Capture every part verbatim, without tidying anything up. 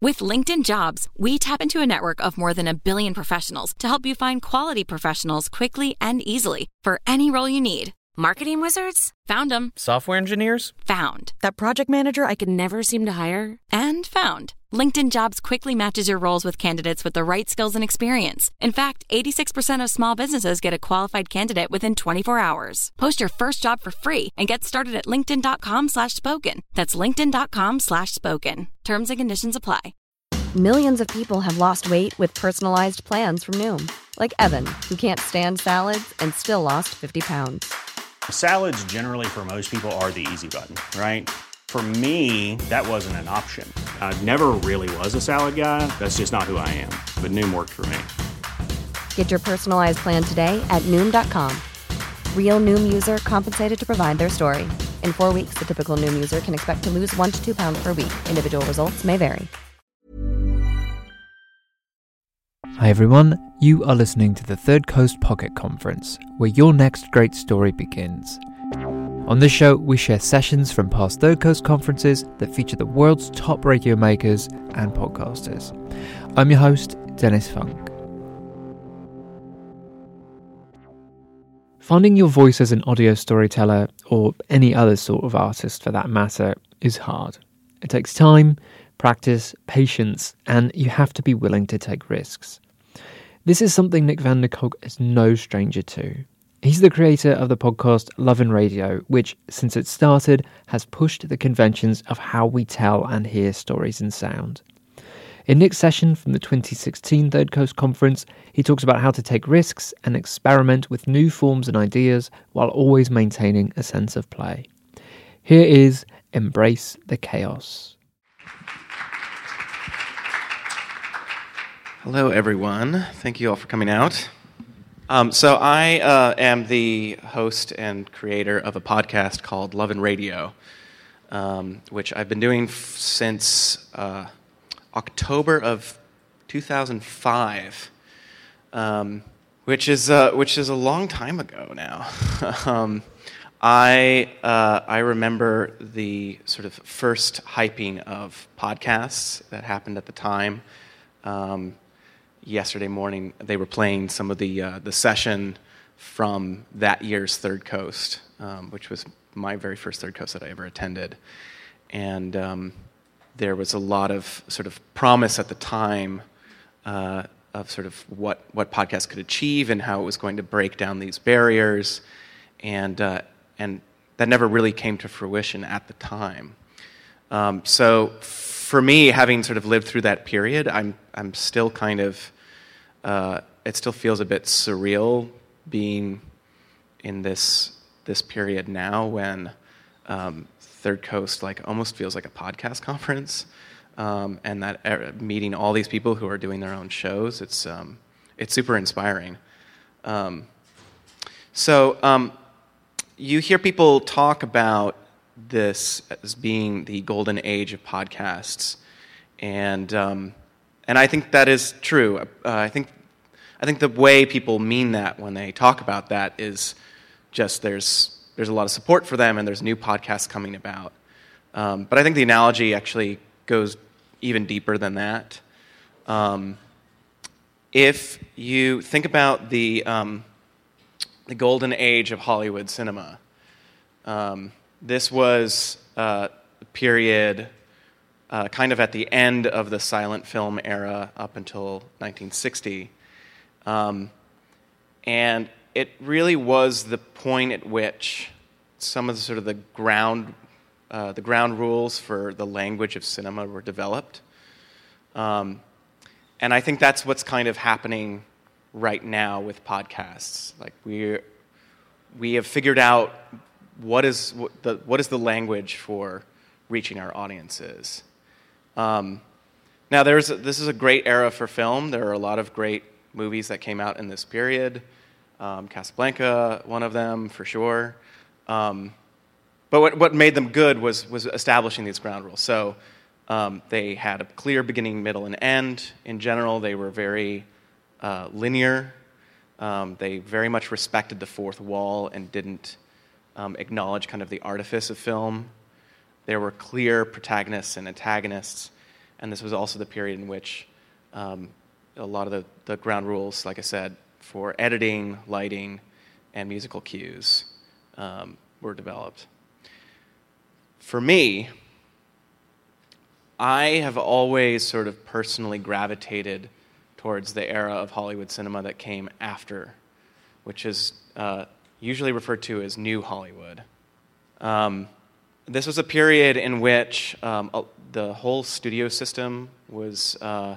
With LinkedIn Jobs, we tap into a network of more than a billion professionals to help you find quality professionals quickly and easily for any role you need. Marketing wizards? Found them. Software engineers? Found. That project manager I could never seem to hire? And found. LinkedIn Jobs quickly matches your roles with candidates with the right skills and experience. In fact, eighty-six percent of small businesses get a qualified candidate within twenty-four hours. Post your first job for free and get started at linkedin.com slash spoken. That's linkedin.com slash spoken. Terms and conditions apply. Millions of people have lost weight with personalized plans from Noom. Like Evan, who can't stand salads and still lost fifty pounds. Salads generally for most people are the easy button, right? For me, that wasn't an option. I never really was a salad guy. That's just not who I am. But Noom worked for me. Get your personalized plan today at Noom dot com. Real Noom user compensated to provide their story. In four weeks, the typical Noom user can expect to lose one to two pounds per week. Individual results may vary. Hi everyone, you are listening to the Third Coast Pocket Conference, where your next great story begins. On this show, we share sessions from past Third Coast conferences that feature the world's top radio makers and podcasters. I'm your host, Dennis Funk. Finding your voice as an audio storyteller, or any other sort of artist for that matter, is hard. It takes time, practice, patience, and you have to be willing to take risks. This is something Nick van der Kolk is no stranger to. He's the creator of the podcast Love and Radio, which, since it started, has pushed the conventions of how we tell and hear stories and sound. In Nick's session from the twenty sixteen Third Coast Conference, he talks about how to take risks and experiment with new forms and ideas while always maintaining a sense of play. Here is Embrace the Chaos. Hello, everyone. Thank you all for coming out. Um, so I uh, am the host and creator of a podcast called Love and Radio, um, which I've been doing f- since uh, October of two thousand five, um, which is uh, which is a long time ago now. um, I uh, I remember the sort of first hyping of podcasts that happened at the time. Um, Yesterday morning, they were playing some of the uh, the session from that year's Third Coast, um, which was my very first Third Coast that I ever attended. And um, there was a lot of sort of promise at the time uh, of sort of what, what podcasts could achieve and how it was going to break down these barriers. And uh, and that never really came to fruition at the time. Um, so for me, having sort of lived through that period, I'm I'm still kind of, uh, it still feels a bit surreal being in this this period now when um, Third Coast like almost feels like a podcast conference, um, and that er, meeting all these people who are doing their own shows, it's um, it's super inspiring. Um, so um, you hear people talk about this as being the golden age of podcasts, and um, and I think that is true. Uh, I think I think the way people mean that when they talk about that is just there's there's a lot of support for them and there's new podcasts coming about. Um, but I think the analogy actually goes even deeper than that. Um, if you think about the um, the golden age of Hollywood cinema. Um, This was uh, a period uh, kind of at the end of the silent film era up until nineteen sixty. Um, and it really was the point at which some of the sort of the ground, uh, the ground rules for the language of cinema were developed. Um, and I think that's what's kind of happening right now with podcasts. Like we we have figured out What is what the what is the language for reaching our audiences? Um, now, there's a, this is a great era for film. There are a lot of great movies that came out in this period. Um, Casablanca, one of them for sure. Um, but what what made them good was was establishing these ground rules. So um, they had a clear beginning, middle, and end. In general, they were very uh, linear. Um, they very much respected the fourth wall and didn't Um, acknowledge kind of the artifice of film. There were clear protagonists and antagonists, And this was also the period in which um, a lot of the, the ground rules, like I said, for editing, lighting, and musical cues um, were developed. For me, I have always sort of personally gravitated towards the era of Hollywood cinema that came after, which is uh, usually referred to as New Hollywood. Um, this was a period in which um, the whole studio system was uh,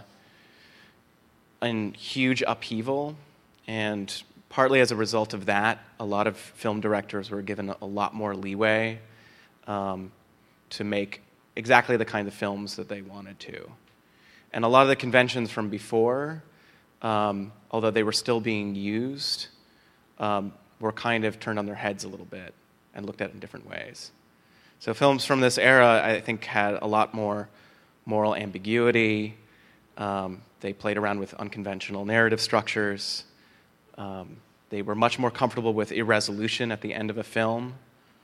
in huge upheaval, and partly as a result of that, a lot of film directors were given a lot more leeway um, to make exactly the kind of films that they wanted to. And a lot of the conventions from before, um, although they were still being used, um, were kind of turned on their heads a little bit and looked at in different ways. So films from this era, I think, had a lot more moral ambiguity. Um, they played around with unconventional narrative structures. Um, they were much more comfortable with irresolution at the end of a film.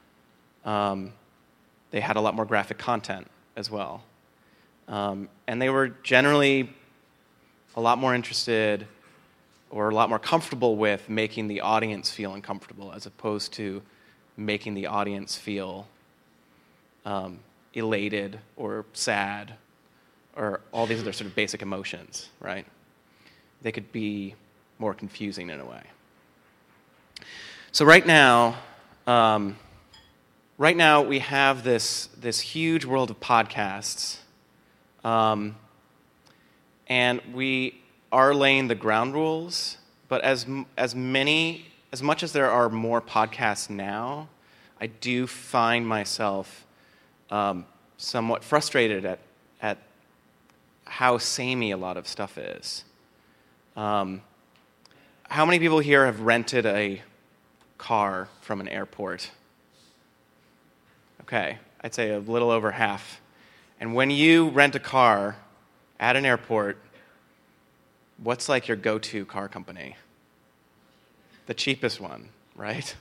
Um, they had a lot more graphic content as well. Um, and they were generally a lot more interested or a lot more comfortable with making the audience feel uncomfortable as opposed to making the audience feel um, elated or sad or all these other sort of basic emotions, right? They could be more confusing in a way. So right now, um, right now we have this this huge world of podcasts, um, and we are laying the ground rules. But as as many as much as there are more podcasts now, I do find myself um, somewhat frustrated at at how samey a lot of stuff is. Um, how many people here have rented a car from an airport? Okay, I'd say a little over half. And when you rent a car at an airport, what's like your go-to car company? The cheapest one, right?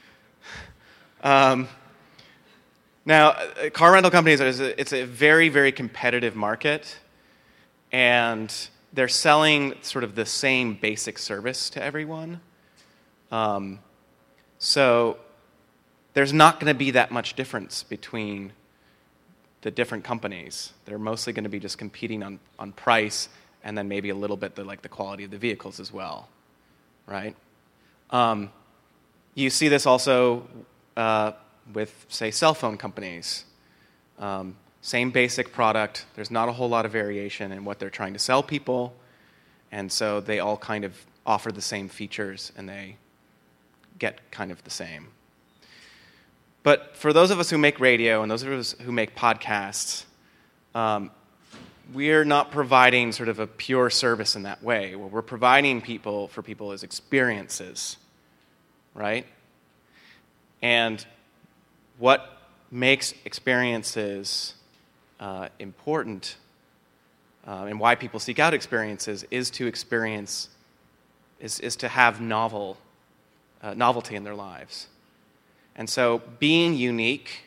um, now, car rental companies, are, it's a very, very competitive market, and they're selling sort of the same basic service to everyone. Um, so there's not going to be that much difference between the different companies. They're mostly going to be just competing on, on price and then maybe a little bit the, like the quality of the vehicles as well, right? Um, you see this also uh, with, say, cell phone companies. Um, same basic product. There's not a whole lot of variation in what they're trying to sell people, and so they all kind of offer the same features, and they get kind of the same. But for those of us who make radio and those of us who make podcasts, um, we're not providing sort of a pure service in that way. What we're providing people for people is experiences, right? And what makes experiences uh, important uh, and why people seek out experiences is to experience, is, is to have novel, uh, novelty in their lives. And so being unique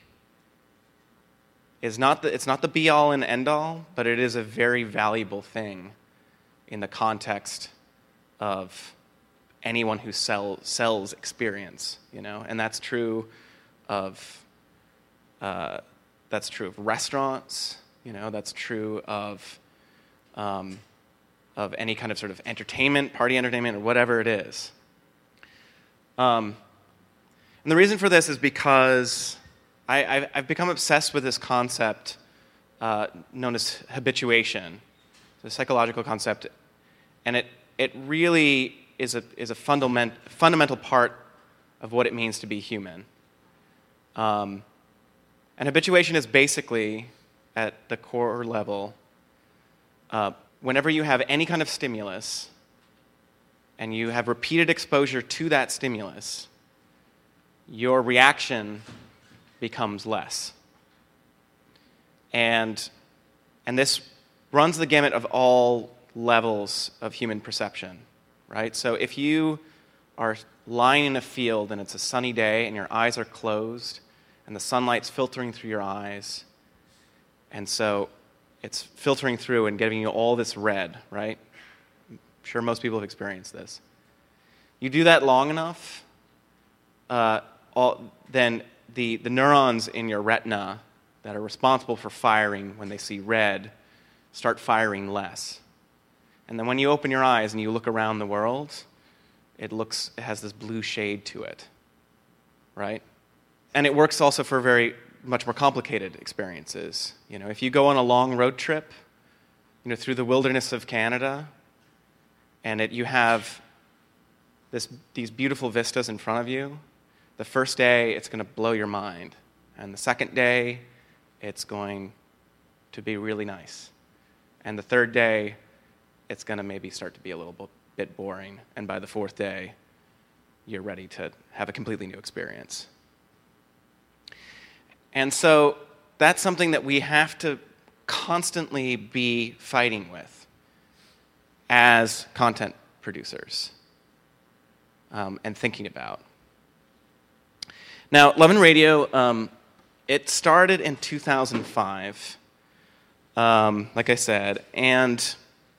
is not the, it's not the be-all and end-all, but it is a very valuable thing in the context of anyone who sell, sells experience, you know? And that's true of uh, that's true of restaurants, you know, that's true of um, of any kind of sort of entertainment, party entertainment, or whatever it is. Um, and the reason for this is because I, I've, I've become obsessed with this concept uh, known as habituation. It's a psychological concept, and it it really is a is a fundament, fundamental part of what it means to be human. Um, and habituation is basically, at the core level, uh, whenever you have any kind of stimulus, and you have repeated exposure to that stimulus, your reaction becomes less. And, and this runs the gamut of all levels of human perception, right? So if you are lying in a field and it's a sunny day and your eyes are closed and the sunlight's filtering through your eyes, and so it's filtering through and giving you all this red, right? I'm sure most people have experienced this. You do that long enough, uh, all, then the, the neurons in your retina that are responsible for firing when they see red start firing less. And then when you open your eyes and you look around the world, it looks, it has this blue shade to it, right? And it works also for very much more complicated experiences. You know, if you go on a long road trip, you know, through the wilderness of Canada, and it, you have this, these beautiful vistas in front of you, the first day it's going to blow your mind, and the second day it's going to be really nice, and the third day it's going to maybe start to be a little bit boring, and by the fourth day you're ready to have a completely new experience. And so that's something that we have to constantly be fighting with as content producers um, and thinking about. Now, Love and Radio, um, it started in two thousand five, um, like I said, and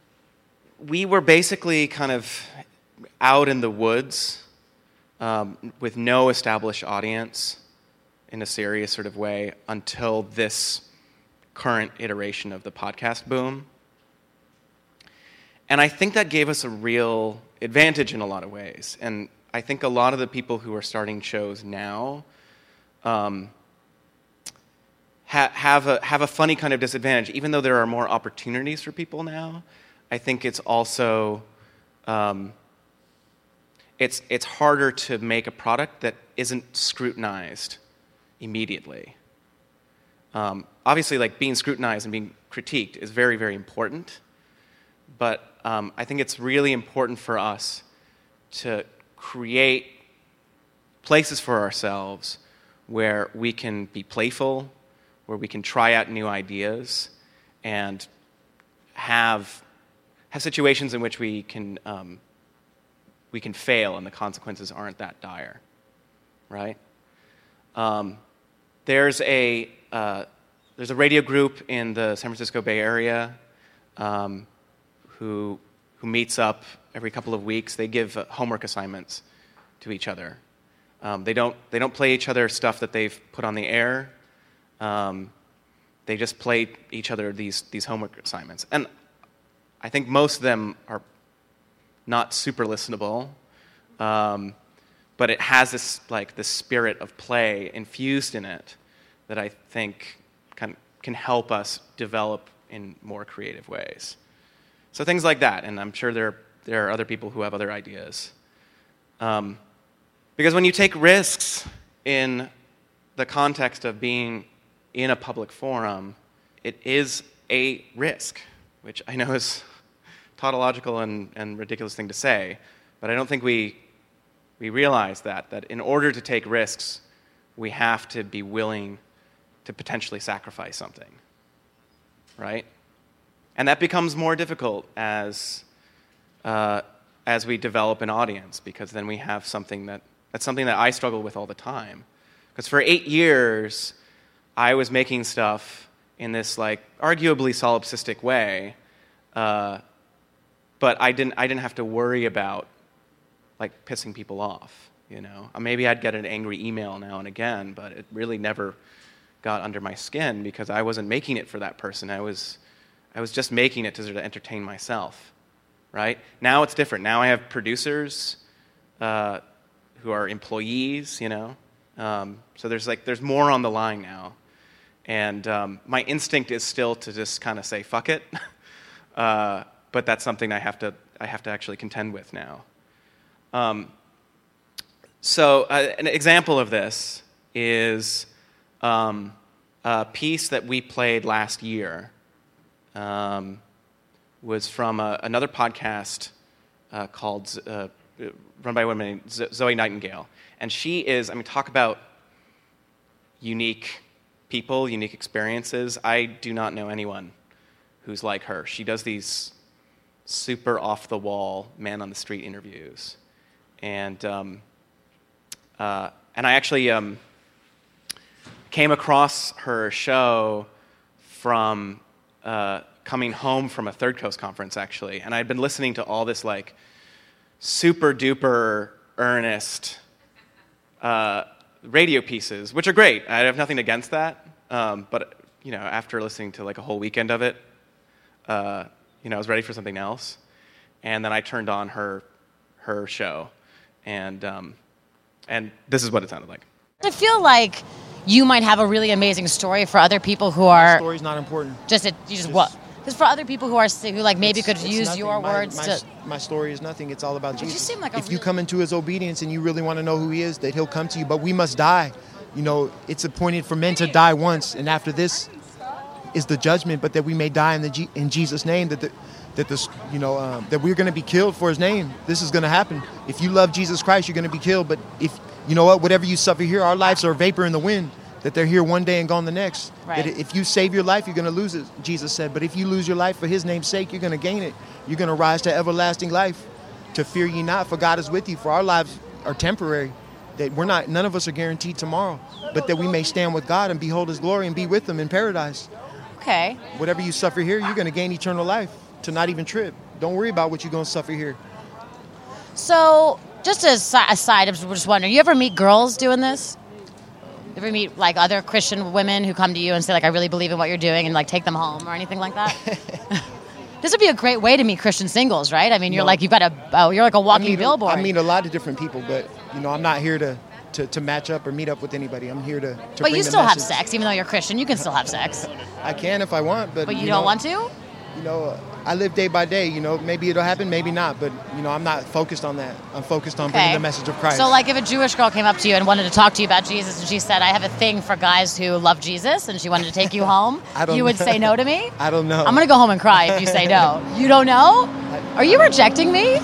we were basically kind of out in the woods um, with no established audience in a serious sort of way until this current iteration of the podcast boom. And I think that gave us a real advantage in a lot of ways. And I think a lot of the people who are starting shows now um, ha- have a have a funny kind of disadvantage. Even though there are more opportunities for people now, I think it's also um, it's it's harder to make a product that isn't scrutinized immediately. Um, obviously, like being scrutinized and being critiqued is very, very important. But um, I think it's really important for us to create places for ourselves where we can be playful, where we can try out new ideas, and have have situations in which we can um, we can fail and the consequences aren't that dire, right? Um, There's a uh, there's a radio group in the San Francisco Bay Area um, who who meets up every couple of weeks. They give uh, homework assignments to each other. Um, they don't they don't play each other stuff that they've put on the air. Um, they just play each other these these homework assignments, and I think most of them are not super listenable. Um, But it has this like this spirit of play infused in it that I think can can help us develop in more creative ways. So things like that, and I'm sure there there are other people who have other ideas. Um, because when you take risks in the context of being in a public forum, it is a risk, which I know is a tautological and, and ridiculous thing to say, but I don't think we We realize that, that in order to take risks, we have to be willing to potentially sacrifice something, right? And that becomes more difficult as uh, as we develop an audience, because then we have something that, that's something that I struggle with all the time. Because for eight years, I was making stuff in this like arguably solipsistic way, uh, but I didn't I didn't have to worry about like pissing people off, you know. Maybe I'd get an angry email now and again, but it really never got under my skin because I wasn't making it for that person. I was, I was just making it to sort of entertain myself, right? Now it's different. Now I have producers uh, who are employees, you know. Um, so there's like there's more on the line now, and um, my instinct is still to just kind of say fuck it, uh, but that's something I have to I have to actually contend with now. Um, so uh, an example of this is um, a piece that we played last year um, was from a, another podcast uh, called, uh, run by a woman named Zoe Nightingale. And she is, I mean, talk about unique people, unique experiences. I do not know anyone who's like her. She does these super off-the-wall, man-on-the-street interviews. And um, uh, and I actually um, came across her show from uh, coming home from a Third Coast conference, actually, and I'd been listening to all this like super duper earnest uh, radio pieces, which are great. I have nothing against that, um, but you know, after listening to like a whole weekend of it, uh, you know, I was ready for something else, and then I turned on her her show, and um, and this is what it sounded like. I feel like you might have a really amazing story for other people who are. Story's not important. Just it, you just, just what? Because for other people who are who like maybe it's, could it's use nothing. your my, words my, to. My story is nothing. It's all about But Jesus. you seem like a if you really- come into His obedience and you really want to know who He is, that He'll come to you. But we must die. You know, it's appointed for men to die once, and after this is the judgment. But that we may die in the G- in Jesus' name. That the, that this, you know, um, that we're going to be killed for His name. This is going to happen. If you love Jesus Christ, you're going to be killed. But if you know what, whatever you suffer here, our lives are a vapor in the wind. That they're here one day and gone the next. Right. That if you save your life, you're going to lose it, Jesus said. But if you lose your life for His name's sake, you're going to gain it. You're going to rise to everlasting life. To fear ye not, for God is with you. For our lives are temporary. That we're not, none of us are guaranteed tomorrow. But that we may stand with God and behold His glory and be with Him in paradise. Okay. Whatever you suffer here, you're going to gain eternal life. To not even trip. Don't worry about what you're going to suffer here. So, just as a side, I'm just wondering, you ever meet girls doing this? You ever meet like other Christian women who come to you and say like, I really believe in what you're doing, and like take them home or anything like that? This would be a great way to meet Christian singles, right? I mean, you're No. like, you've got a, oh, you're like a walking I meet, billboard. I meet a lot of different people, but you know, I'm not here to, to, to match up or meet up with anybody. I'm here to, to but bring you the still have message. sex, even though you're Christian. You can still have sex. I can if I want, but But you, you don't know, want to? You know, uh, I live day by day. You know, maybe it'll happen, maybe not. But you know, I'm not focused on that. I'm focused on bringing the message of Christ. So, like, if a Jewish girl came up to you and wanted to talk to you about Jesus, and she said, "I have a thing for guys who love Jesus," and she wanted to take you home, I don't you would know. say no to me? I don't know. I'm gonna go home and cry if you say no. You don't know? Are you rejecting me?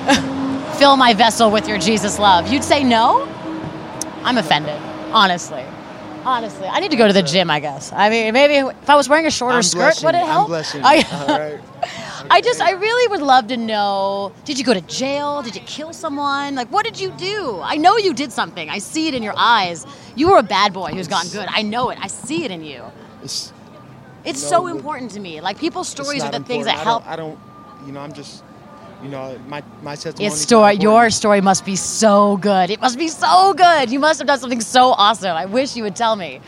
Fill my vessel with your Jesus love. You'd say no? I'm offended, honestly. Honestly, I need to go to the gym, I guess. I mean, maybe if I was wearing a shorter I'm skirt, blushing. would it help? I'm blushing. I, All right. I just, I really would love to know, did you go to jail? Did you kill someone? Like, what did you do? I know you did something. I see it in your eyes. You were a bad boy who's gotten good. I know it. I see it in you. It's, It's No, so but- important to me. Like, people's it's stories are not the things that important. help. I don't, I don't, you know, I'm just, you know, my my testimony. Your story, your story must be so good. It must be so good. You must have done something so awesome. I wish you would tell me.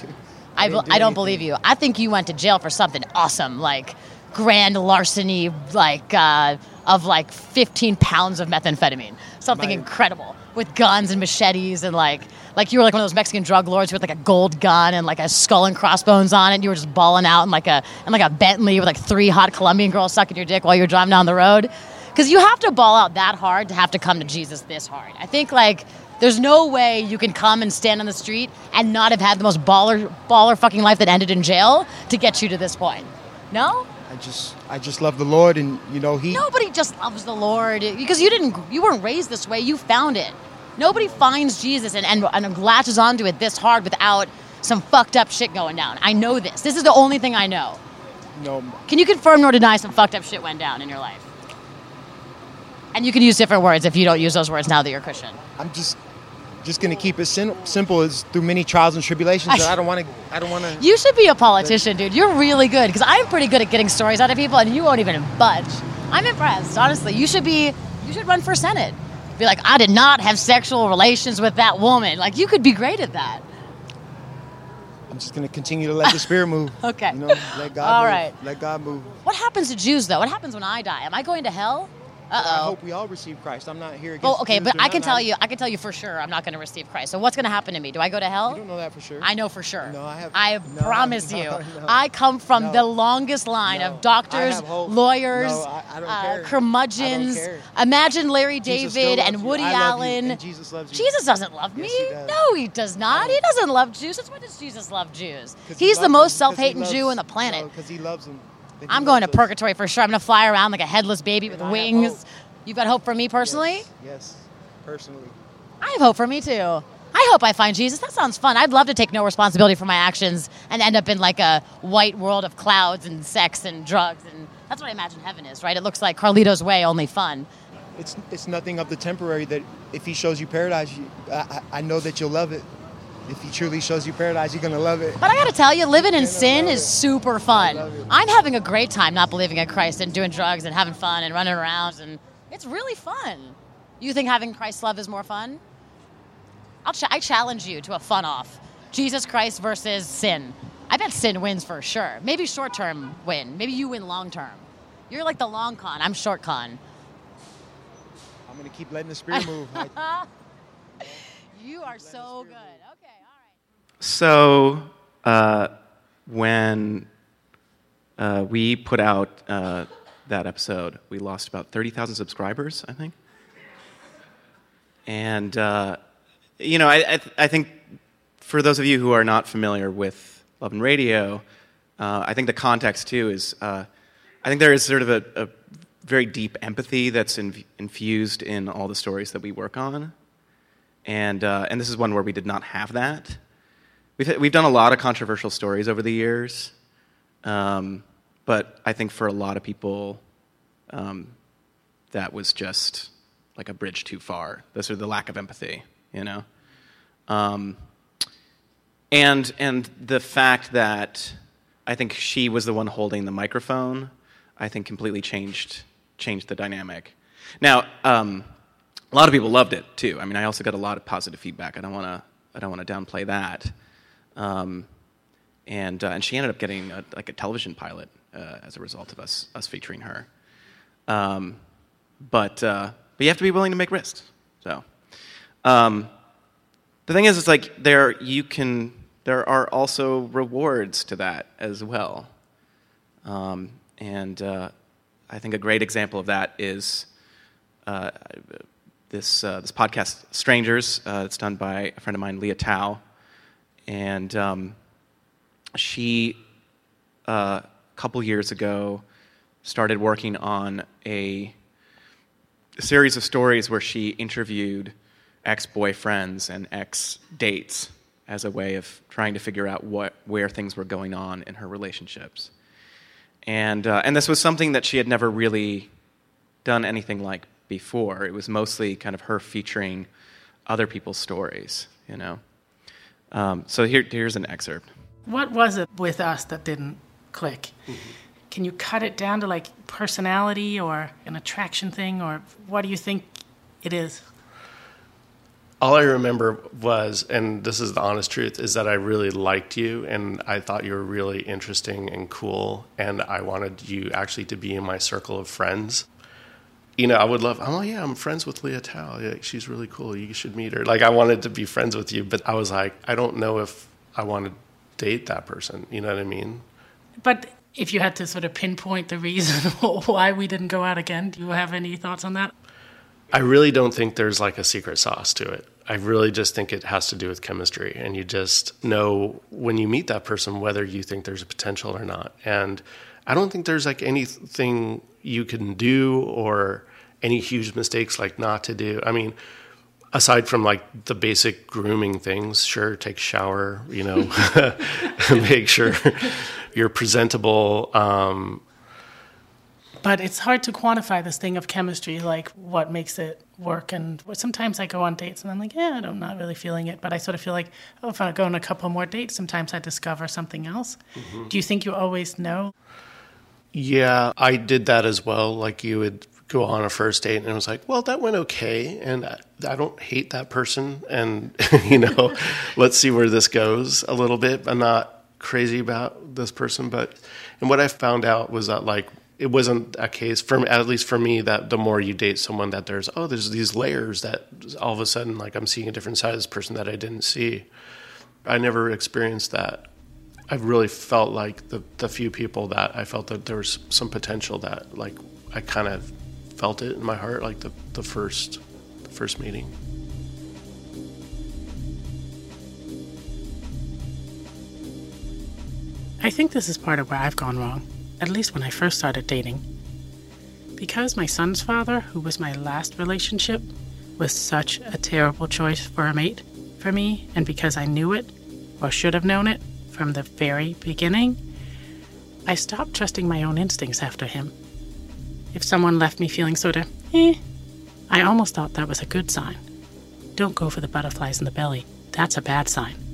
I, didn't do I don't anything. believe you. I think you went to jail for something awesome, like grand larceny, like uh, of like fifteen pounds of methamphetamine, something My- incredible with guns and machetes and like like you were like one of those Mexican drug lords with like a gold gun and like a skull and crossbones on it. And you were just balling out in like a in like a Bentley with like three hot Colombian girls sucking your dick while you were driving down the road. Because you have to ball out that hard to have to come to Jesus this hard. I think like. There's no way you can come and stand on the street and not have had the most baller, baller fucking life that ended in jail to get you to this point. No? I just, I just love the Lord, and you know, He. Nobody just loves the Lord because you didn't, you weren't raised this way. You found it. Nobody finds Jesus and, and, and latches onto it this hard without some fucked up shit going down. I know this. This is the only thing I know. No, Can you confirm nor deny some fucked up shit went down in your life? And you can use different words if you don't use those words now that you're Christian. I'm just, just gonna keep it sim- simple. It's through many trials and tribulations. I- that I don't want to, I don't want to. You should be a politician, dude. You're really good because I'm pretty good at getting stories out of people, and you won't even budge. I'm impressed, honestly. You should be. You should run for Senate. Be like, I did not have sexual relations with that woman. Like, you could be great at that. I'm just gonna continue to let the Spirit move. Okay. You know, let God All move. right. Let God move. What happens to Jews, though? What happens when I die? Am I going to hell? I Uh-oh. hope we all receive Christ. I'm not here against. Oh, okay, Jews but or I can nothing. tell you, I can tell you for sure, I'm not going to receive Christ. So what's going to happen to me? Do I go to hell? You don't know that for sure. I know for sure. No, I have- I no, promise no, you. no. I come from No. the longest line No, of doctors, I have hope. lawyers, No, I- I don't uh, care. curmudgeons. I don't care. Imagine Larry Jesus still David loves and you. Woody I love you, Allen. and Jesus loves you. Jesus doesn't love me. Yes, he does. No, he does not. He doesn't love Jews. Since when does Jesus love Jews? 'Cause he He's the loves most them, 'cause he self-hating loves- Jew on the planet. No, because he loves them. That he I'm going to loves us. purgatory for sure. I'm going to fly around like a headless baby with And I have wings. hope. You've got hope for me personally? Yes, yes, personally. I have hope for me too. I hope I find Jesus. That sounds fun. I'd love to take no responsibility for my actions and end up in like a white world of clouds and sex and drugs. And that's what I imagine heaven is, right? It looks like Carlito's Way, only fun. It's it's nothing of the temporary. That if He shows you paradise, you, I, I I know that you'll love it. if he truly shows you paradise, you're going to love it. But I got to tell you, living in sin love is it. super fun. I love it. I'm having a great time not believing in Christ and doing drugs and having fun and running around, and it's really fun. You think having Christ's love is more fun? I'll ch- I challenge you to a fun-off. Jesus Christ versus sin. I bet sin wins for sure. Maybe short-term win. Maybe you win long-term. You're like the long con. I'm short con. I'm going to keep letting the Spirit move. I- You are so good. Okay, all right. So uh, when uh, we put out uh, that episode, we lost about thirty thousand subscribers, I think. And, uh, you know, I, I, th- I think for those of you who are not familiar with Love and Radio, uh, I think the context, too, is uh, I think there is sort of a, a very deep empathy that's in, infused in all the stories that we work on. And uh, and this is one where we did not have that. We've we've done a lot of controversial stories over the years, um, but I think for a lot of people, um, that was just like a bridge too far. This or the lack of empathy, you know. Um, and and the fact that I think she was the one holding the microphone, I think completely changed changed the dynamic. Now. Um, A lot of people loved it too. I mean, I also got a lot of positive feedback. I don't want to. I don't want to downplay that. Um, and uh, and she ended up getting a, like a television pilot uh, as a result of us us featuring her. Um, but uh, but you have to be willing to make risks. So um, the thing is, it's like there you can. There are also rewards to that as well. Um, and uh, I think a great example of that is. Uh, This uh, this podcast, Strangers, uh, it's done by a friend of mine, Leah Tao, and um, she uh, a couple years ago started working on a, a series of stories where she interviewed ex-boyfriends and ex-dates as a way of trying to figure out what where things were going on in her relationships, and uh, and this was something that she had never really done anything like before. It was mostly kind of her featuring other people's stories, you know. Um, so here, here's an excerpt. What was it with us that didn't click? Mm-hmm. Can you cut it down to like personality or an attraction thing, or what do you think it is? All I remember was, and this is the honest truth, is that I really liked you, and I thought you were really interesting and cool, and I wanted you actually to be in my circle of friends. You know, I would love, oh, yeah, I'm friends with Leah Tao. Yeah, she's really cool. You should meet her. Like, I wanted to be friends with you, but I was like, I don't know if I want to date that person. You know what I mean? But if you had to sort of pinpoint the reason why we didn't go out again, do you have any thoughts on that? I really don't think there's like a secret sauce to it. I really just think it has to do with chemistry. And you just know when you meet that person whether you think there's a potential or not. And I don't think there's like anything you can do or any huge mistakes like not to do. I mean, aside from like the basic grooming things, sure, take a shower, you know, make sure you're presentable. Um, but it's hard to quantify this thing of chemistry, like what makes it work. And sometimes I go on dates and I'm like, yeah, I'm not really feeling it. But I sort of feel like, oh, if I go on a couple more dates, sometimes I discover something else. Mm-hmm. Do you think you always know? Yeah, I did that as well. Like you would go on a first date and it was like, well, that went okay. And I, I don't hate that person. And, you know, let's see where this goes a little bit. I'm not crazy about this person. But, and what I found out was that like, it wasn't a case, for at least for me, that the more you date someone that there's, oh, there's these layers that all of a sudden, like I'm seeing a different side of this person that I didn't see. I never experienced that. I really felt like the, the few people that I felt that there was some potential that like I kind of felt it in my heart, like the, the first the first meeting. I think this is part of where I've gone wrong, at least when I first started dating. Because my son's father, who was my last relationship, was such a terrible choice for a mate for me, and because I knew it, or should have known it, from the very beginning, I stopped trusting my own instincts after him. If someone left me feeling sort of, eh, I almost thought that was a good sign. Don't go for the butterflies in the belly. That's a bad sign.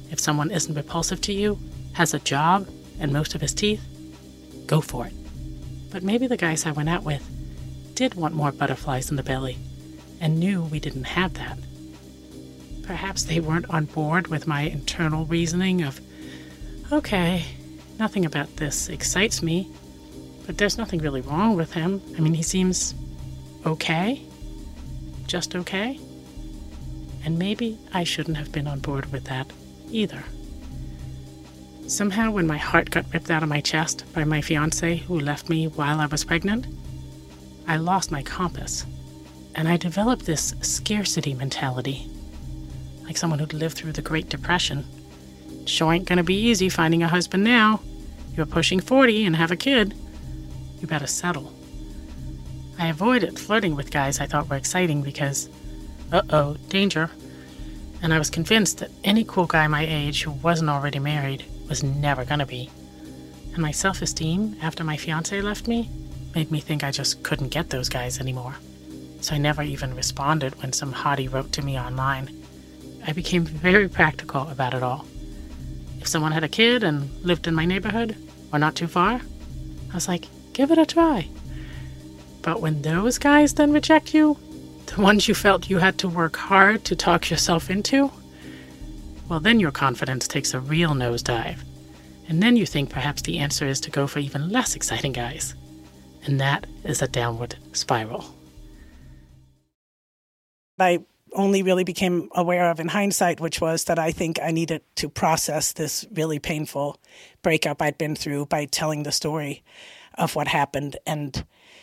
If someone isn't repulsive to you, has a job, and most of his teeth, go for it. But maybe the guys I went out with did want more butterflies in the belly and knew we didn't have that. Perhaps they weren't on board with my internal reasoning of, okay, nothing about this excites me, but there's nothing really wrong with him. I mean, he seems okay, just okay. And maybe I shouldn't have been on board with that either. Somehow, when my heart got ripped out of my chest by my fiancé who left me while I was pregnant, I lost my compass, and I developed this scarcity mentality, like someone who'd lived through the Great Depression. Sure ain't gonna be easy finding a husband now. You're pushing forty and have a kid. You better settle. I avoided flirting with guys I thought were exciting because, uh-oh, danger. And I was convinced that any cool guy my age who wasn't already married was never gonna be. And my self-esteem after my fiancé left me made me think I just couldn't get those guys anymore. So I never even responded when some hottie wrote to me online. I became very practical about it all. If someone had a kid and lived in my neighborhood, or not too far, I was like, give it a try. But when those guys then reject you, the ones you felt you had to work hard to talk yourself into, well, then your confidence takes a real nosedive. And then you think perhaps the answer is to go for even less exciting guys. And that is a downward spiral. I only really became aware of in hindsight, which was that I think I needed to process this really painful breakup I'd been through by telling the story of what happened. And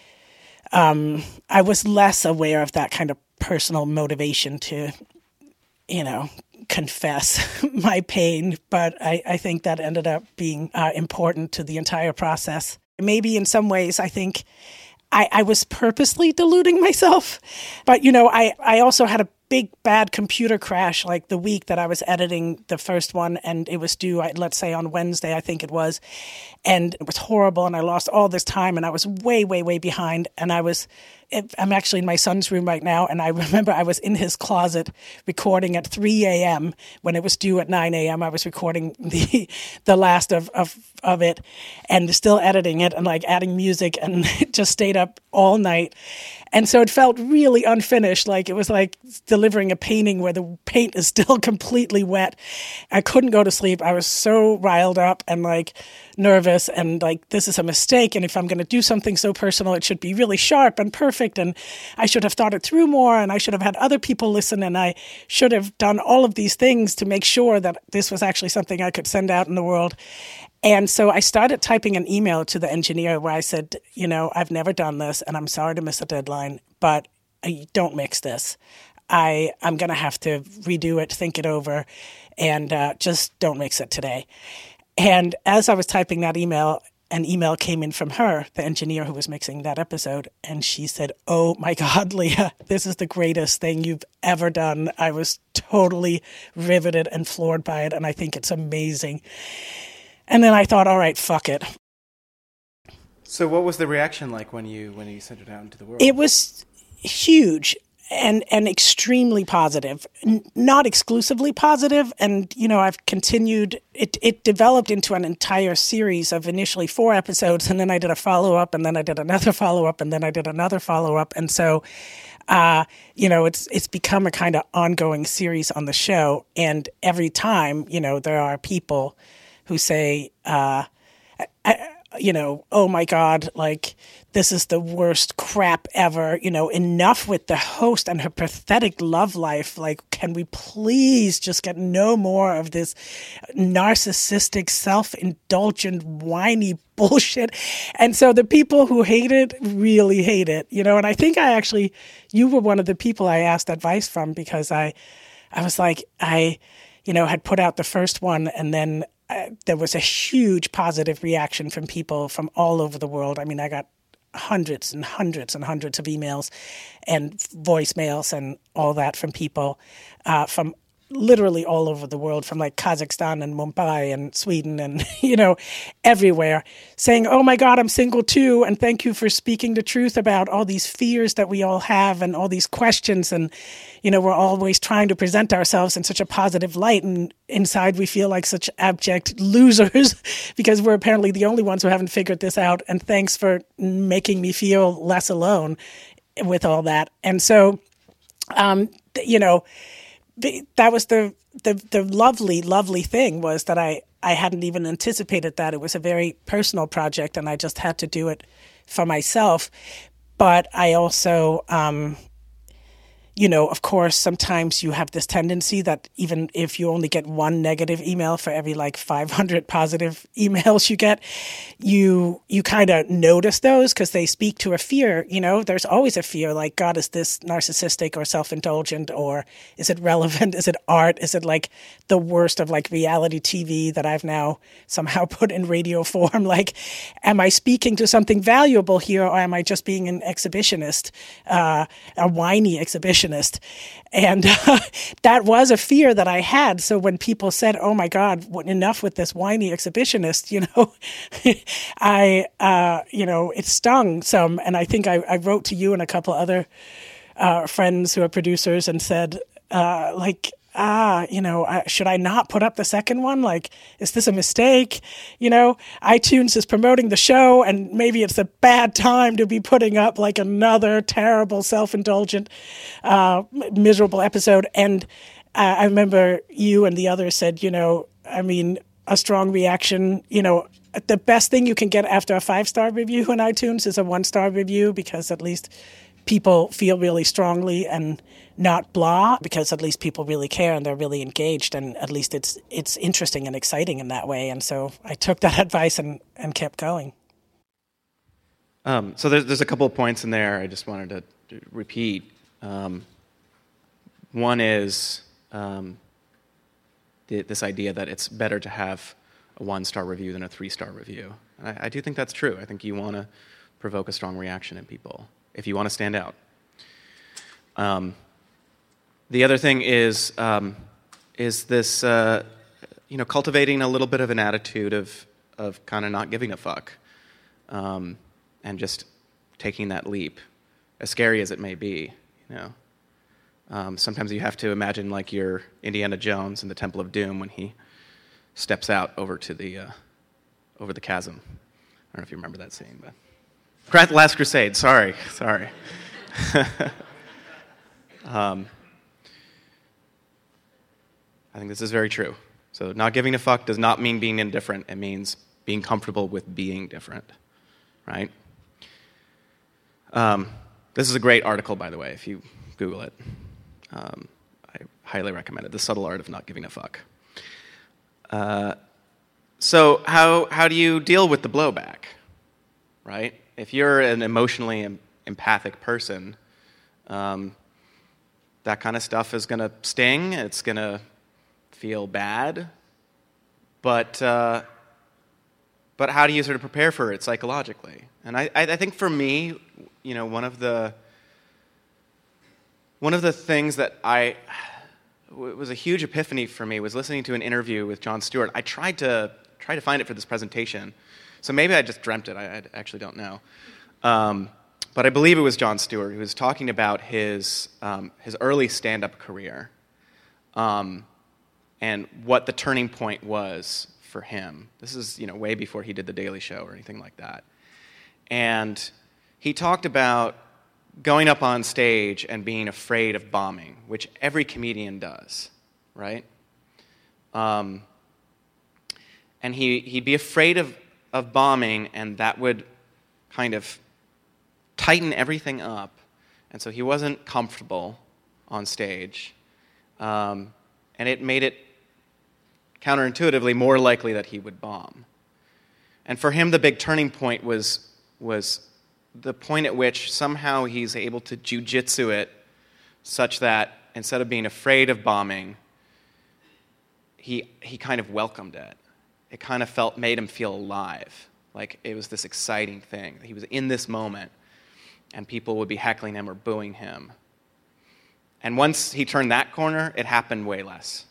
um, I was less aware of that kind of personal motivation to, you know, confess my pain. But I, I think that ended up being uh, important to the entire process. Maybe in some ways, I think I, I was purposely deluding myself. But, you know, I, I also had a big bad computer crash like the week that I was editing the first one, and it was due, let's say on Wednesday, I think it was. And it was horrible, and I lost all this time, and I was way, way, way behind. And I was, I'm actually in my son's room right now, and I remember I was in his closet recording at three a.m. when it was due at nine a.m. I was recording the the last of, of, of it and still editing it and like adding music, and just stayed up all night. And so it felt really unfinished, like it was like delivering a painting where the paint is still completely wet. I couldn't go to sleep. I was so riled up and like nervous and like, this is a mistake. And if I'm going to do something so personal, it should be really sharp and perfect. And I should have thought it through more, and I should have had other people listen. And I should have done all of these things to make sure that this was actually something I could send out in the world. And so I started typing an email to the engineer where I said, you know, I've never done this, and I'm sorry to miss a deadline, but don't mix this. I, I'm going to have to redo it, think it over, and uh, just don't mix it today. And as I was typing that email, an email came in from her, the engineer who was mixing that episode, and she said, oh my God, Leah, this is the greatest thing you've ever done. I was totally riveted and floored by it, and I think it's amazing. And then I thought, all right, fuck it. So what was the reaction like when you when you sent it out into the world? It was huge and, and extremely positive. N- not exclusively positive. And, you know, I've continued, it, it developed into an entire series of initially four episodes, and then I did a follow-up, and then I did another follow-up, and then I did another follow-up. And so, uh, you know, it's it's become a kind of ongoing series on the show. And every time, you know, there are people who say, uh, I, you know, oh my God, like, this is the worst crap ever, you know, enough with the host and her pathetic love life. Like, can we please just get no more of this narcissistic, self-indulgent, whiny bullshit? And so the people who hate it really hate it, you know, and I think I actually, you were one of the people I asked advice from, because I, I was like, I, you know, had put out the first one, and then Uh, there was a huge positive reaction from people from all over the world. I mean, I got hundreds and hundreds and hundreds of emails and voicemails and all that from people uh, from literally all over the world, from like Kazakhstan and Mumbai and Sweden and, you know, everywhere, saying, oh my God, I'm single too. And thank you for speaking the truth about all these fears that we all have and all these questions. And, you know, we're always trying to present ourselves in such a positive light. And inside we feel like such abject losers because we're apparently the only ones who haven't figured this out. And thanks for making me feel less alone with all that. And so, um, you know, The, that was the, the the lovely, lovely thing was that I, I hadn't even anticipated that. It was a very personal project, and I just had to do it for myself. But I also, um, you know, of course, sometimes you have this tendency that even if you only get one negative email for every like five hundred positive emails you get, you you kind of notice those because they speak to a fear. You know, there's always a fear like, God, is this narcissistic or self-indulgent, or is it relevant? Is it art? Is it like the worst of like reality T V that I've now somehow put in radio form? Like, am I speaking to something valuable here, or am I just being an exhibitionist, uh, a whiny exhibitionist? And uh, that was a fear that I had. So when people said, oh my God, what, enough with this whiny exhibitionist, you know, I, uh, you know, it stung some. And I think I, I wrote to you and a couple other uh, friends who are producers and said, uh, like, ah, you know, I, should I not put up the second one? Like, is this a mistake? You know, iTunes is promoting the show, and maybe it's a bad time to be putting up like another terrible, self-indulgent, uh, miserable episode. And uh, I remember you and the others said, you know, I mean, a strong reaction, you know, the best thing you can get after a five-star review on iTunes is a one-star review, because at least people feel really strongly and not blah, because at least people really care and they're really engaged, and at least it's it's interesting and exciting in that way. And so I took that advice and, and kept going. Um, so there's, there's a couple of points in there I just wanted to repeat. Um, one is um, the, this idea that it's better to have a one-star review than a three-star review. And I, I do think that's true. I think you want to provoke a strong reaction in people if you want to stand out. Um, the other thing is um, is this, uh, you know, cultivating a little bit of an attitude of of kind of not giving a fuck, um, and just taking that leap, as scary as it may be. You know, um, sometimes you have to imagine like you're Indiana Jones in the Temple of Doom when he steps out over to the uh, over the chasm. I don't know if you remember that scene, but Last Crusade. Sorry, sorry. um, I think this is very true. So not giving a fuck does not mean being indifferent. It means being comfortable with being different, right? Um, this is a great article, by the way, if you Google it. Um, I highly recommend it, The Subtle Art of Not Giving a Fuck. Uh, so how how do you deal with the blowback, right? If you're an emotionally em- empathic person, um, that kind of stuff is going to sting. It's going to feel bad. But uh, but how do you sort of prepare for it psychologically? And I, I think for me, you know, one of the one of the things that I it was a huge epiphany for me was listening to an interview with Jon Stewart. I tried to try to find it for this presentation. So maybe I just dreamt it. I, I actually don't know. Um, but I believe it was Jon Stewart who was talking about his um, his early stand-up career, um, and what the turning point was for him. This is, you know, way before he did The Daily Show or anything like that. And he talked about going up on stage and being afraid of bombing, which every comedian does, right? Um, and he he'd be afraid of of bombing, and that would kind of tighten everything up. And so he wasn't comfortable on stage. Um, and it made it counterintuitively more likely that he would bomb. And for him, the big turning point was, was the point at which somehow he's able to jujitsu it such that instead of being afraid of bombing, he he kind of welcomed it. It kind of felt made him feel alive, like it was this exciting thing. He was in this moment, and people would be heckling him or booing him. and once he turned that corner, it happened way less.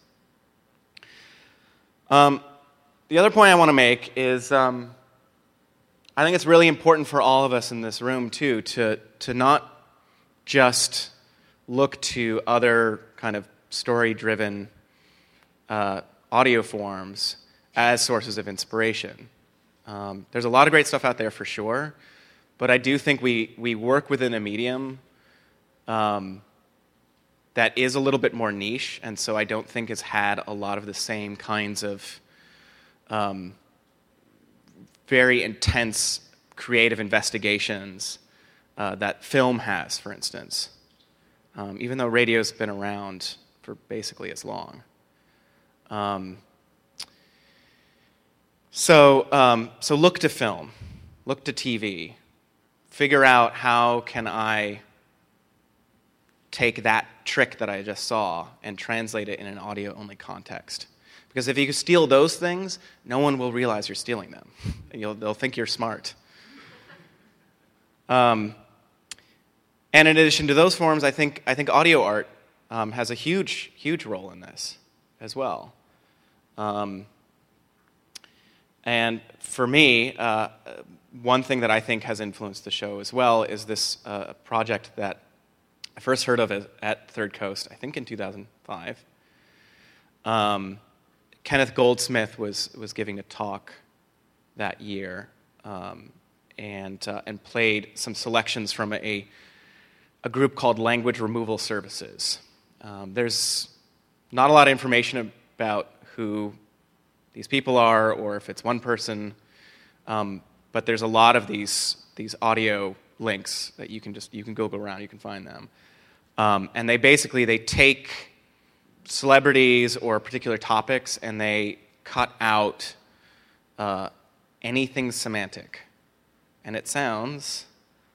Um, the other point I want to make is um, I think it's really important for all of us in this room, too, to, to not just look to other kind of story-driven uh, audio forms as sources of inspiration. Um, there's a lot of great stuff out there for sure, but I do think we, we work within a medium um, that is a little bit more niche, and so I don't think it's had a lot of the same kinds of um, very intense creative investigations uh, that film has, for instance, um, even though radio's been around for basically as long. Um, so, um, so look to film, look to T V, figure out how can I take that trick that I just saw and translate it in an audio-only context. Because if you steal those things, no one will realize you're stealing them. You'll, they'll think you're smart. Um, and in addition to those forms, I think I think audio art um, has a huge, huge role in this as well. Um, and for me, uh, one thing that I think has influenced the show as well is this uh, project that I first heard of at Third Coast, I think in two thousand five. Um, Kenneth Goldsmith was was giving a talk that year, um, and uh, and played some selections from a a group called Language Removal Services. Um, there's not a lot of information about who these people are, or if it's one person, um, but there's a lot of these these audio links that you can just you can Google around, you can find them, um, and they basically they take celebrities or particular topics and they cut out uh, anything semantic, and it sounds.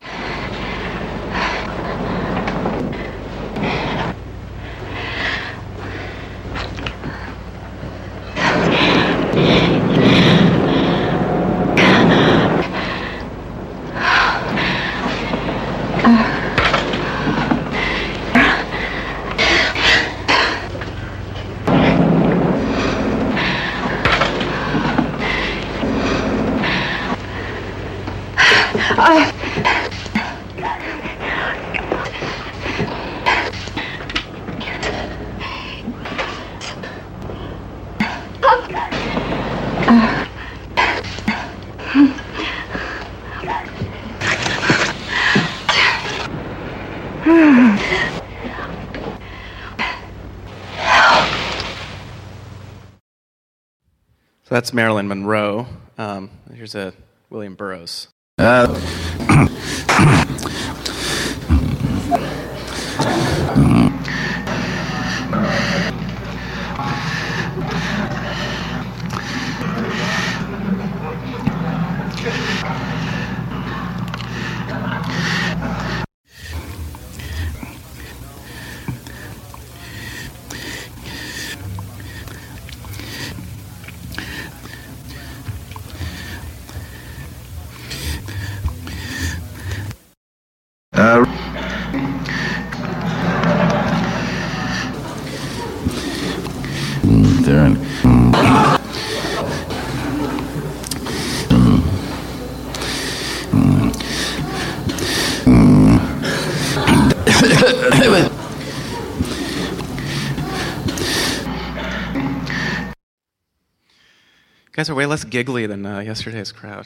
So that's Marilyn Monroe. Um, here's a William Burroughs. Uh. Uh, there and You guys are way less giggly than uh, yesterday's crowd.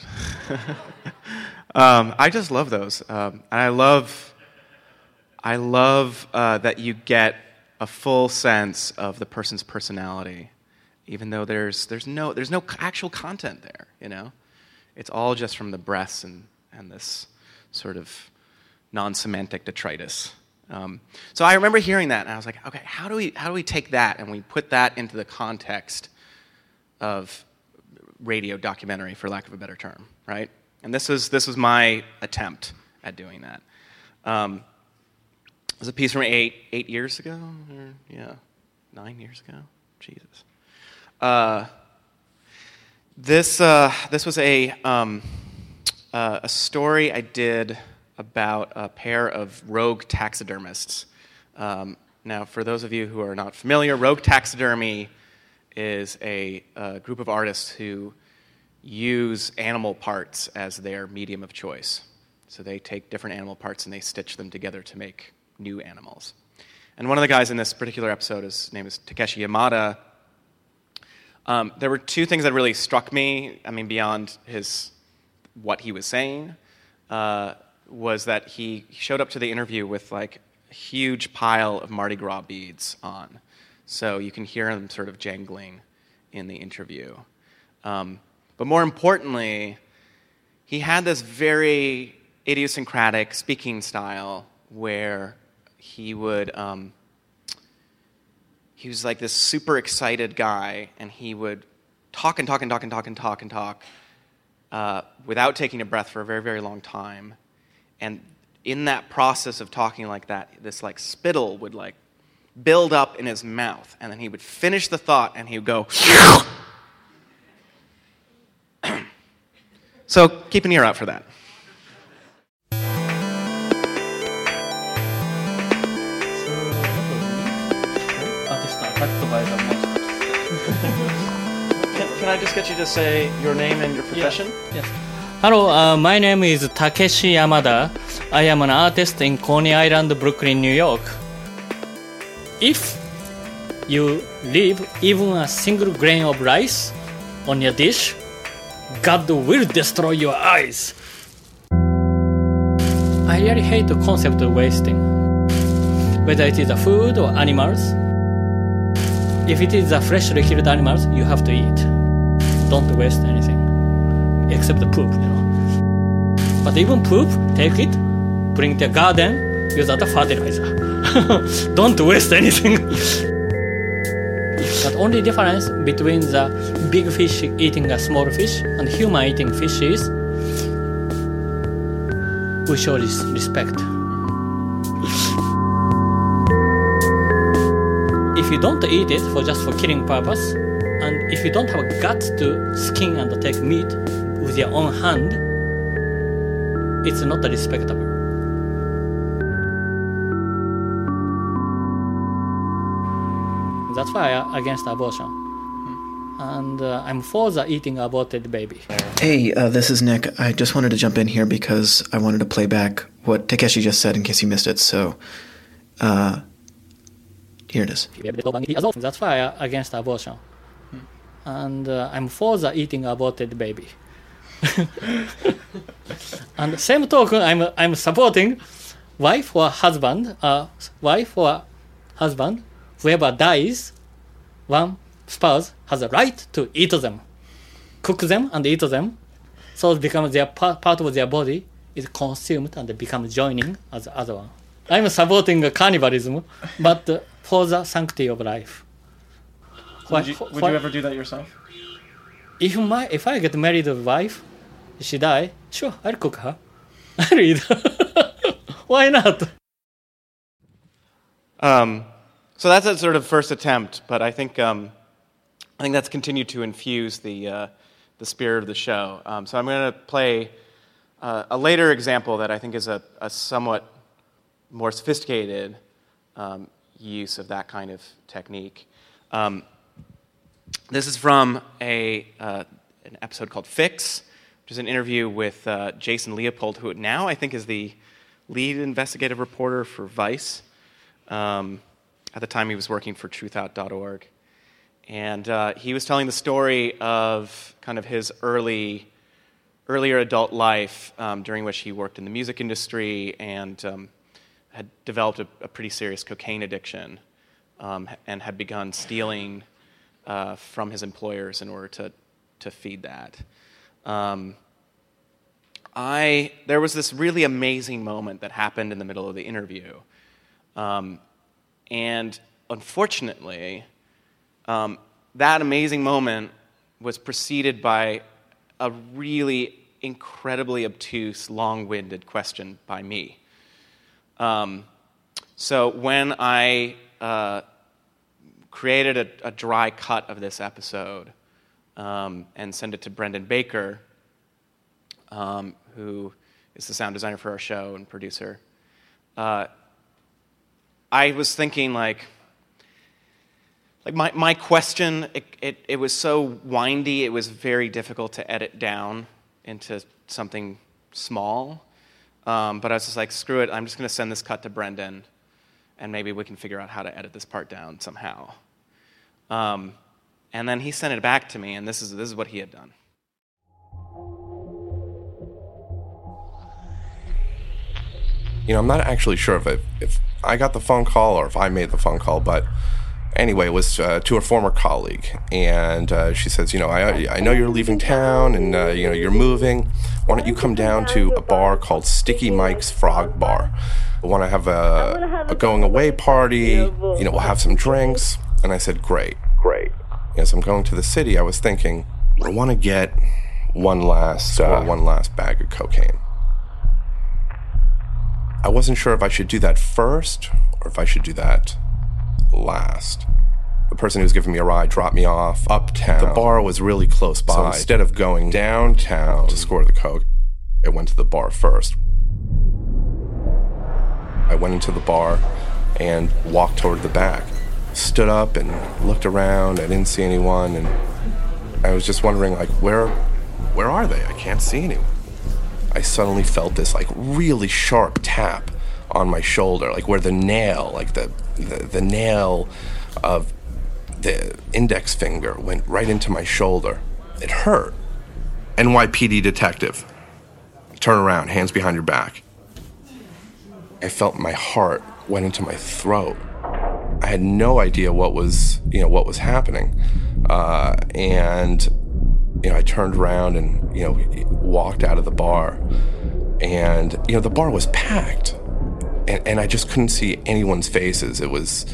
um, I just love those, um, and I love, I love uh, that you get a full sense of the person's personality, even though there's there's no there's no actual content there. You know, it's all just from the breaths and and this sort of non-semantic detritus. Um, so I remember hearing that, and I was like, okay, how do we how do we take that and we put that into the context of radio documentary, for lack of a better term, right? And this was this was my attempt at doing that. Um, it was a piece from eight eight years ago, or yeah, nine years ago. Jesus. Uh, this uh, this was a um, uh, a story I did about a pair of rogue taxidermists. Um, Now, for those of you who are not familiar, Rogue Taxidermy is a, a group of artists who use animal parts as their medium of choice. So they take different animal parts and they stitch them together to make new animals. And one of the guys in this particular episode, his name is Takeshi Yamada. Um, there were two things that really struck me, I mean, beyond his what he was saying, uh, was that he showed up to the interview with like a huge pile of Mardi Gras beads on. So you can hear him sort of jangling in the interview. Um, but more importantly, he had this very idiosyncratic speaking style where he would, um, he was like this super excited guy, and he would talk and talk and talk and talk and talk and talk uh, without taking a breath for a very, very long time. And in that process of talking like that, this like spittle would like build up in his mouth, and then he would finish the thought, and he would go. So keep an ear out for that. can, can I just get you to say your name and your profession? Yes. yes. Hello, uh, my name is Takeshi Yamada. I am an artist in Coney Island, Brooklyn, New York. If you leave even a single grain of rice on your dish, God will destroy your eyes. I really hate the concept of wasting. Whether it is a food or animals, if it is a freshly killed animals, you have to eat. Don't waste anything, except the poop, you know. But even poop, take it, bring it to the garden, use that as fertilizer. Don't waste anything. But only difference between the big fish eating a small fish and human eating fish is we show this respect. If you don't eat it for just for killing purpose, and if you don't have guts to skin and take meat with your own hand, it's not respectable. That's why I'm against abortion. And uh, I'm for the eating aborted baby. Hey, uh, this is Nick. I just wanted to jump in here because I wanted to play back what Takeshi just said in case you missed it. So, uh, here it is. That's why I'm against abortion. And uh, I'm for the eating aborted baby. And same token, I'm I'm supporting wife or husband, uh, wife or husband, whoever dies, one spouse has a right to eat them, cook them and eat them, so it becomes their part, part of their body is consumed and becomes joining as the other one. I'm supporting cannibalism, but uh, for the sanctity of life. Would, you, would you ever do that yourself? If my if I get married with a wife, she die, sure, I'll cook her. I'll eat her. Why not? Um, so that's a sort of first attempt, but I think um, I think that's continued to infuse the uh, the spirit of the show. Um, so I'm going to play uh, a later example that I think is a, a somewhat more sophisticated um, use of that kind of technique. Um, this is from a uh, an episode called Fix, which is an interview with uh, Jason Leopold, who now I think is the lead investigative reporter for Vice. Um, at the time, he was working for truth out dot org. And uh, he was telling the story of kind of his early, earlier adult life, um, during which he worked in the music industry and um, had developed a, a pretty serious cocaine addiction, um, and had begun stealing uh, from his employers in order to to feed that. Um, I there was this really amazing moment that happened in the middle of the interview, um, and unfortunately, um, that amazing moment was preceded by a really incredibly obtuse, long-winded question by me. Um, so when I uh, created a, a dry cut of this episode um, and sent it to Brendan Baker, um, who is the sound designer for our show and producer, uh, I was thinking like, like my, my question, it, it, it was so windy, it was very difficult to edit down into something small. Um, but I was just like, screw it, I'm just going to send this cut to Brendan, and maybe we can figure out how to edit this part down somehow. Um, and then he sent it back to me, and this is this is what he had done. You know, I'm not actually sure if, it, if I got the phone call or if I made the phone call, but anyway, it was uh, to a former colleague, and uh, she says, you know, I I know you're leaving town, and uh, you know you're moving. Why don't you come down to a bar called Sticky Mike's Frog Bar? I want to have a, a going away party. You know, we'll have some drinks. And I said, great, great. As I'm going to the city, I was thinking, I want to get one last uh, one last bag of cocaine. I wasn't sure if I should do that first or if I should do that last. The person who was giving me a ride dropped me off uptown. The bar was really close by. So instead of going downtown to score the coke, I went to the bar first. I went into the bar and walked toward the back. Stood up and looked around. I didn't see anyone, and I was just wondering, like, where where are they? I can't see anyone. I suddenly felt this, like, really sharp tap on my shoulder, like where the nail, like the, the, the nail of the index finger went right into my shoulder. It hurt. N Y P D detective. Turn around, hands behind your back. I felt my heart went into my throat. I had no idea what was, you know, what was happening. Uh, and, you know, I turned around and, you know, walked out of the bar. And, you know, the bar was packed. And, and I just couldn't see anyone's faces. It was...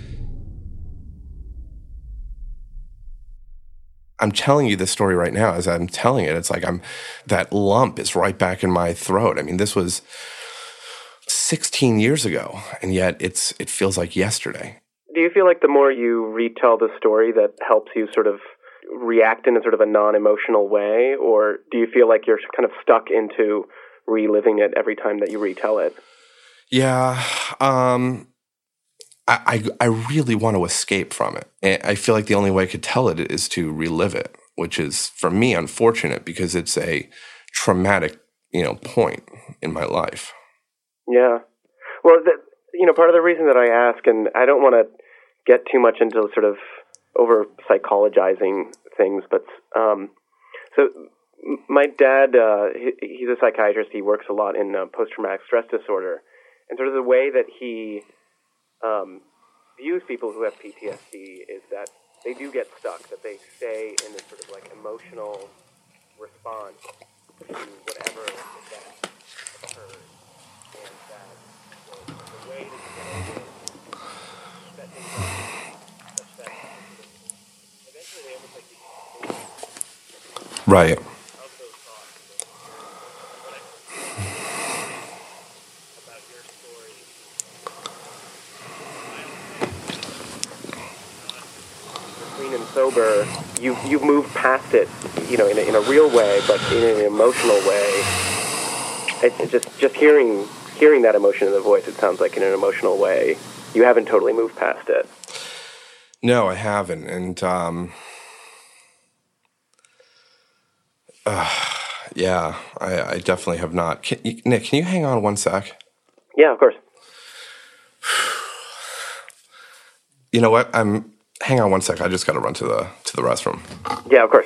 I'm telling you this story right now. As I'm telling it, it's like I'm... that lump is right back in my throat. I mean, this was sixteen years ago, and yet it's it feels like yesterday. Do you feel like the more you retell the story that helps you sort of react in a sort of a non-emotional way, or do you feel like you're kind of stuck into reliving it every time that you retell it? Yeah, um, I, I, I really want to escape from it. And I feel like the only way I could tell it is to relive it, which is, for me, unfortunate because it's a traumatic, you know, point in my life. Yeah. Well, the, you know, part of the reason that I ask, and I don't want to get too much into sort of over-psychologizing things, but um, so my dad, uh, he, he's a psychiatrist. He works a lot in uh, post-traumatic stress disorder. And sort of the way that he um, views people who have P T S D is that they do get stuck, that they stay in this sort of like emotional response to whatever event occurs. And that the, the way that you get over it, that things are such that eventually they almost like you Right. of those thoughts. What I about your story, clean and sober, you you've moved past it, you know, in a, in a real way, but in an emotional way. It, it just just hearing hearing that emotion in the voice, it sounds like in an emotional way, you haven't totally moved past it. No, I haven't, and um, uh, yeah, I, I definitely have not. Can you, Nick, can you hang on one sec? Yeah, of course. You know what? I'm. Hang on one sec. I just got to run to the to the restroom. Yeah, of course.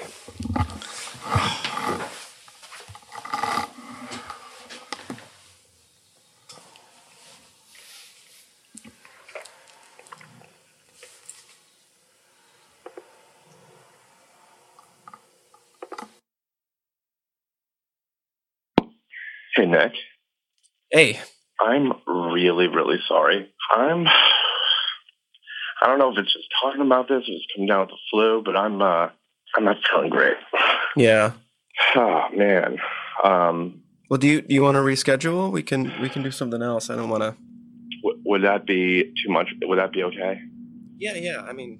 Hey, Nick. Hey. I'm really, really sorry. I'm... I don't know if it's just talking about this or it's coming down with the flu, but I'm, uh, I'm not feeling great. Yeah. Oh, man. Um, well, do you do you want to reschedule? We can we can do something else. I don't want to... W- would that be too much? Would that be okay? Yeah, yeah. I mean...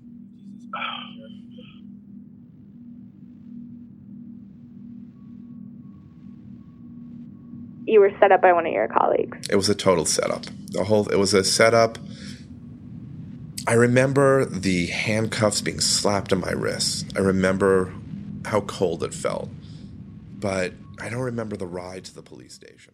You were set up by one of your colleagues. It was a total setup. The whole it was a setup I remember the handcuffs being slapped on my wrists. I remember how cold it felt. But I don't remember the ride to the police station.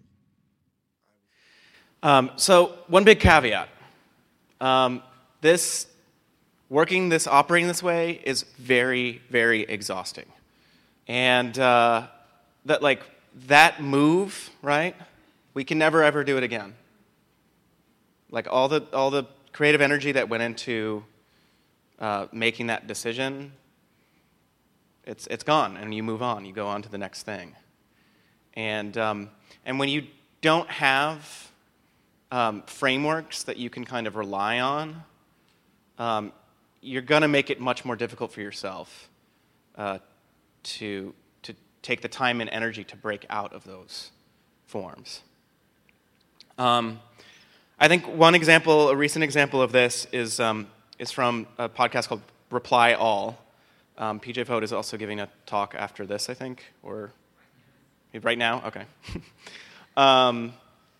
Um, so one big caveat. Um, this, working this, operating this way is very, very exhausting. And uh, that, like, that move, right, we can never, ever do it again. Like, all the all the creative energy that went into uh, making that decision, it's it's gone, and you move on. You go on to the next thing. And um, and when you don't have um, frameworks that you can kind of rely on, um, you're going to make it much more difficult for yourself uh, to to take the time and energy to break out of those forms. Um, I think one example, a recent example of this, is um, is from a podcast called Reply All. Um, P J Vogt is also giving a talk after this, I think, or right now. Okay. um,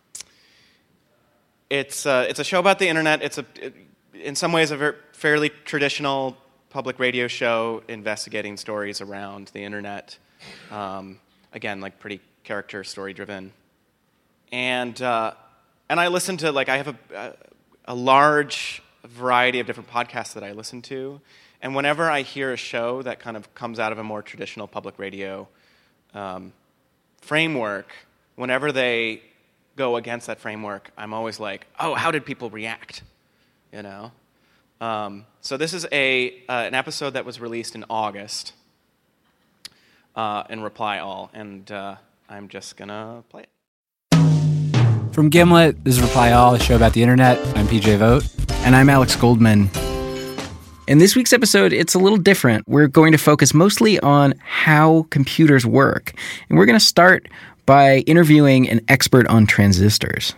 it's uh, it's a show about the internet. It's a it, in some ways a very, fairly traditional public radio show investigating stories around the internet. Um, again, like pretty character story driven, and. Uh, And I listen to, like, I have a, a large variety of different podcasts that I listen to. And whenever I hear a show that kind of comes out of a more traditional public radio um, framework, whenever they go against that framework, I'm always like, oh, how did people react? You know? Um, so this is a uh, an episode that was released in August uh, in Reply All. And uh, I'm just going to play it. From Gimlet, this is Reply All, a show about the internet. I'm P J Vogt. And I'm Alex Goldman. In this week's episode, it's a little different. We're going to focus mostly on how computers work. And we're going to start by interviewing an expert on transistors.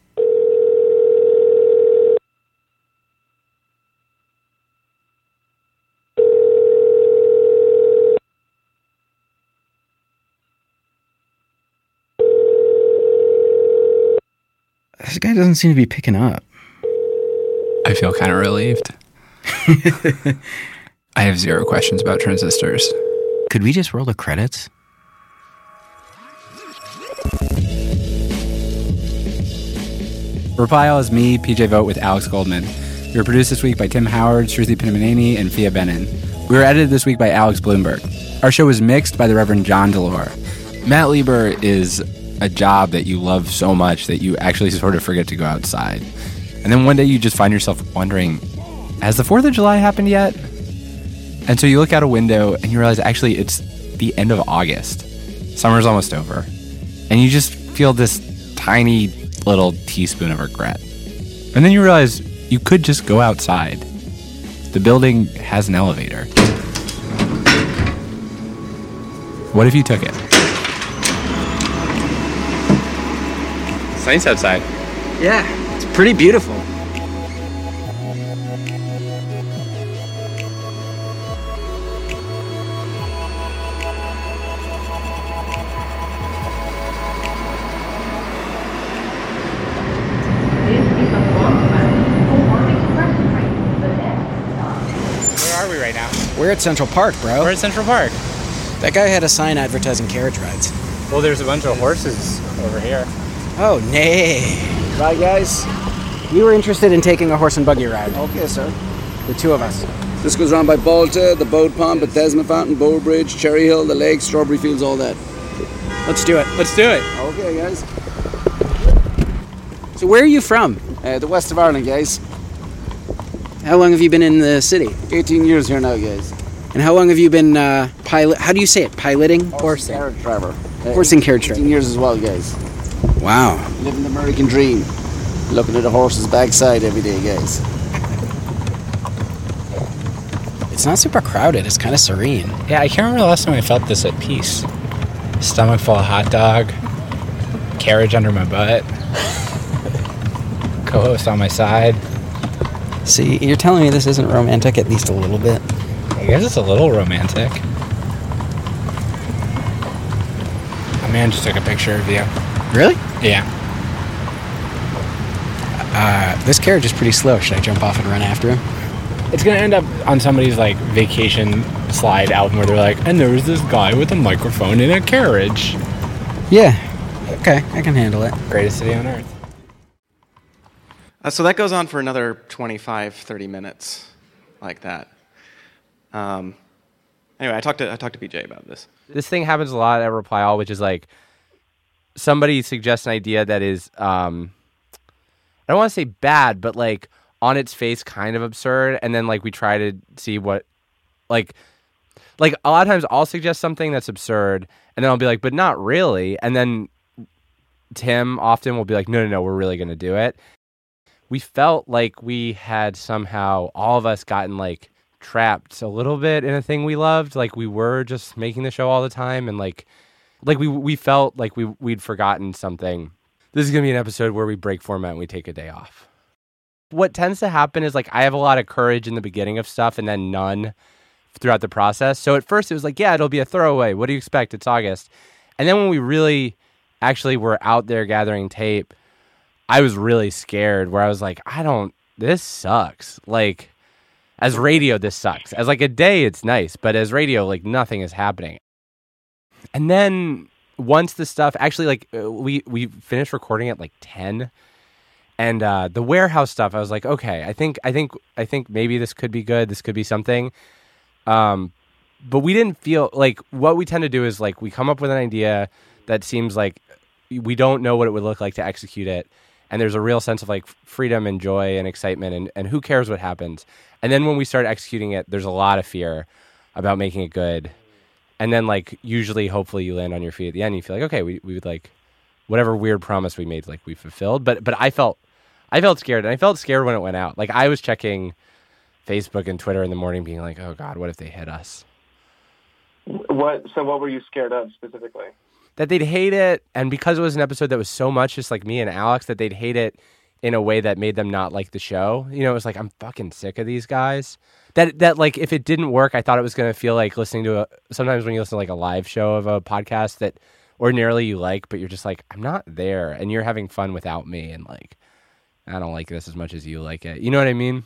This guy doesn't seem to be picking up. I feel kind of relieved. I have zero questions about transistors. Could we just roll the credits? Reply All is me, P J Vogt, with Alex Goldman. We were produced this week by Tim Howard, Shruti Pinamaneni, and Fia Benin. We were edited this week by Alex Bloomberg. Our show was mixed by the Reverend John Delore. Matt Lieber is a job that you love so much that you actually sort of forget to go outside. And then one day you just find yourself wondering, has the fourth of July happened yet? And so you look out a window and you realize actually it's the end of August. Summer's almost over. And you just feel this tiny little teaspoon of regret. And then you realize you could just go outside. The building has an elevator. What if you took it? It's nice outside. Yeah, it's pretty beautiful. Where are we right now? We're at Central Park, bro. We're at Central Park. That guy had a sign advertising carriage rides. Well, there's a bunch of horses over here. Oh, nay. Right, guys? We were interested in taking a horse and buggy ride. Okay, sir. The two of us. This goes around by Balta, the Boat Pond, Bethesda Fountain, Bow Bridge, Cherry Hill, the lake, Strawberry Fields, all that. Let's do it. Let's do it. Okay, guys. So where are you from? Uh, the west of Ireland, guys. How long have you been in the city? eighteen years here now, guys. And how long have you been uh, pilot? How do you say it? Piloting? Horse and carriage driver. Uh, Horse and carriage driver. eighteen years as well, guys. Wow. Living the American dream. Looking at a horse's backside every day, guys. It's not super crowded. It's kind of serene. Yeah, I can't remember the last time I felt this at peace. Stomach full of hot dog. Carriage under my butt. Co-host on my side. See, you're telling me this isn't romantic at least a little bit? I guess it's a little romantic. A man just took a picture of you. Really? Yeah. Uh, this carriage is pretty slow. Should I jump off and run after him? It's going to end up on somebody's, like, vacation slide album where they're like, and there was this guy with a microphone in a carriage. Yeah. Okay, I can handle it. Greatest city on earth. Uh, so that goes on for another twenty-five, thirty minutes, like that. Um, anyway, I talked to I talked to B J about this. This thing happens a lot at Reply All, which is like somebody suggests an idea that is, um, I don't want to say bad, but like on its face kind of absurd, and then like we try to see what, like, like a lot of times I'll suggest something that's absurd, and then I'll be like, but not really, and then Tim often will be like, no, no, no, we're really going to do it. We felt like we had somehow, all of us, gotten like trapped a little bit in a thing we loved. Like we were just making the show all the time, and like, like we we felt like we we'd forgotten something. This is gonna be an episode where we break format and we take a day off. What tends to happen is like I have a lot of courage in the beginning of stuff, and then none throughout the process. So at first it was like, yeah, it'll be a throwaway. What do you expect? It's August. And then when we really actually were out there gathering tape, I was really scared where I was like, I don't, this sucks. Like, as radio, this sucks. As like a day, it's nice. But as radio, like nothing is happening. And then once the stuff, actually like we, we finished recording at like ten. And uh, the warehouse stuff, I was like, okay, I think, I think, I think maybe this could be good. This could be something. Um, but we didn't feel like what we tend to do is like we come up with an idea that seems like we don't know what it would look like to execute it. And there's a real sense of like freedom and joy and excitement and, and who cares what happens. And then when we start executing it, there's a lot of fear about making it good. And then like usually, hopefully you land on your feet at the end. And you feel like, okay, we, we would like whatever weird promise we made, like we fulfilled. But, but I felt, I felt scared, and I felt scared when it went out. Like I was checking Facebook and Twitter in the morning being like, oh God, what if they hit us? What, so what were you scared of specifically? That they'd hate it, and because it was an episode that was so much just like me and Alex, that they'd hate it in a way that made them not like the show. You know, it was like, I'm fucking sick of these guys. That, that like, if it didn't work, I thought it was going to feel like listening to a, sometimes when you listen to like a live show of a podcast that ordinarily you like, but you're just like, I'm not there, and you're having fun without me, and like, I don't like this as much as you like it. You know what I mean?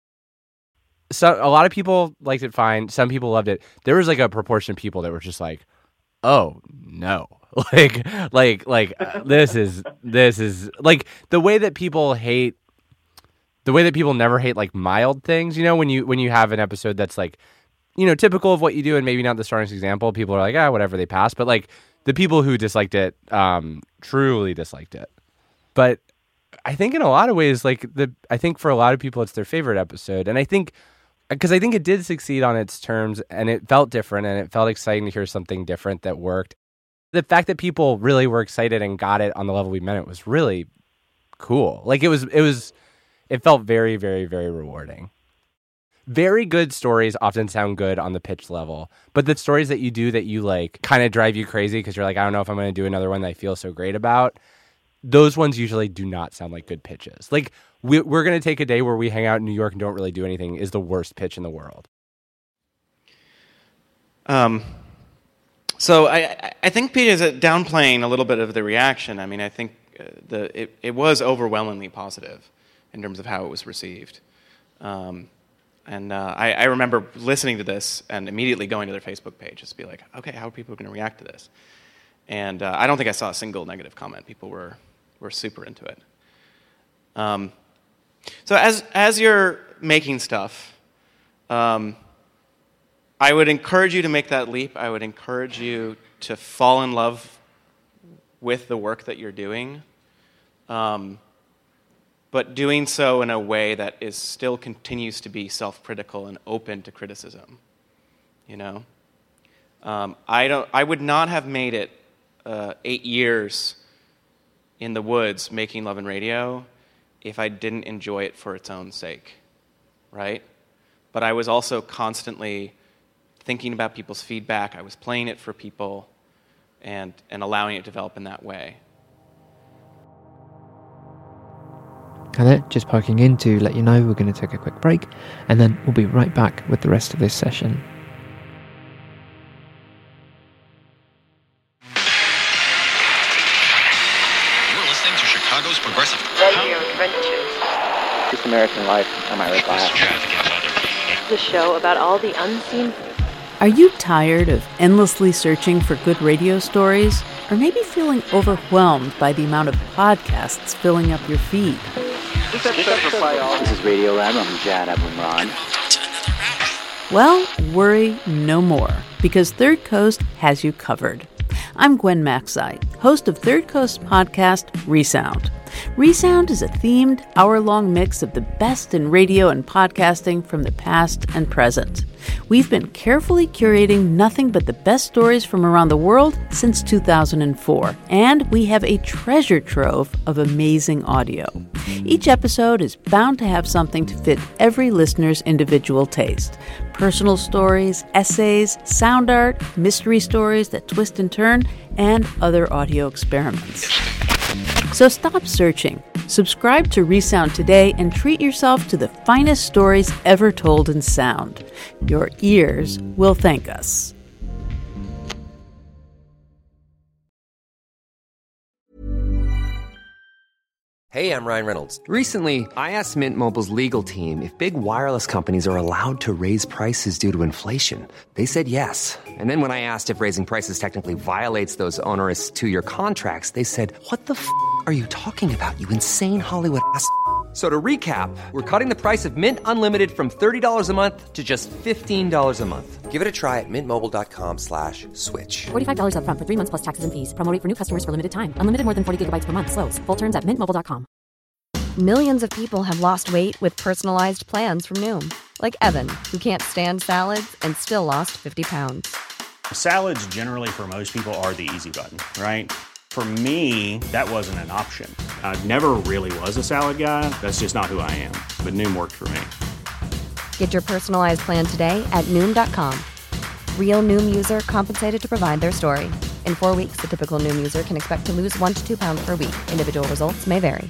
So a lot of people liked it fine. Some people loved it. There was like a proportion of people that were just like, oh no. Like, like, like, uh, this is, this is, like, the way that people hate, the way that people never hate, like, mild things, you know, when you, when you have an episode that's, like, you know, typical of what you do and maybe not the strongest example, people are like, ah, whatever, they pass. But, like, the people who disliked it, um, truly disliked it. But I think in a lot of ways, like, the, I think for a lot of people, it's their favorite episode. And I think, because I think it did succeed on its terms, and it felt different, and it felt exciting to hear something different that worked. The fact that people really were excited and got it on the level we meant it was really cool. Like it was, it was, it felt very, very, very rewarding. Very good stories often sound good on the pitch level, but the stories that you do that you like kind of drive you crazy because you're like, I don't know if I'm going to do another one that I feel so great about. Those ones usually do not sound like good pitches. Like we, we're going to take a day where we hang out in New York and don't really do anything is the worst pitch in the world. Um. So I, I think Pete is downplaying a little bit of the reaction. I mean, I think uh, the it, it was overwhelmingly positive in terms of how it was received. Um, and uh, I, I remember listening to this and immediately going to their Facebook page just to be like, okay, how are people going to react to this? And uh, I don't think I saw a single negative comment. People were, were super into it. Um, so as as you're making stuff, um, I would encourage you to make that leap. I would encourage you to fall in love with the work that you're doing, um, but doing so in a way that is still continues to be self-critical and open to criticism. You know, um, I don't. I would not have made it uh, eight years in the woods making Love and Radio if I didn't enjoy it for its own sake, right? But I was also constantly thinking about people's feedback. I was playing it for people and, and allowing it to develop in that way. Hello, just poking in to let you know we're going to take a quick break, and then we'll be right back with the rest of this session. You're listening to Chicago's Progressive Radio Adventures. This American Life on my right. Traffic and weather. the show about all the unseen. Are you tired of endlessly searching for good radio stories? Or maybe feeling overwhelmed by the amount of podcasts filling up your feed? This is Radio Lab. I'm Jad Abumrad. Well, worry no more, because Third Coast has you covered. I'm Gwen Macsai, host of Third Coast podcast Resound. Resound is a themed, hour-long mix of the best in radio and podcasting from the past and present. We've been carefully curating nothing but the best stories from around the world since two thousand four, and we have a treasure trove of amazing audio. Each episode is bound to have something to fit every listener's individual taste. Personal stories, essays, sound art, mystery stories that twist and turn, and other audio experiments. So stop searching. Subscribe to Resound today and treat yourself to the finest stories ever told in sound. Your ears will thank us. Hey, I'm Ryan Reynolds. Recently, I asked Mint Mobile's legal team if big wireless companies are allowed to raise prices due to inflation. They said yes. And then when I asked if raising prices technically violates those onerous two-year contracts, they said, "What the f*** are you talking about, you insane Hollywood ass f- So to recap, we're cutting the price of Mint Unlimited from thirty dollars a month to just fifteen dollars a month. Give it a try at mintmobile.com slash switch. forty-five dollars up front for three months plus taxes and fees. Promo rate for new customers for limited time. Unlimited more than forty gigabytes per month. Slows full terms at mint mobile dot com. Millions of people have lost weight with personalized plans from Noom. Like Evan, who can't stand salads and still lost fifty pounds. Salads generally for most people are the easy button, right? For me, that wasn't an option. I never really was a salad guy. That's just not who I am. But Noom worked for me. Get your personalized plan today at Noom dot com. Real Noom user compensated to provide their story. In four weeks, the typical Noom user can expect to lose one to two pounds per week. Individual results may vary.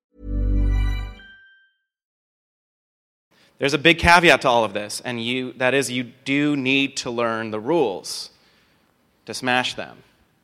There's a big caveat to all of this, and you that is you do need to learn the rules to smash them.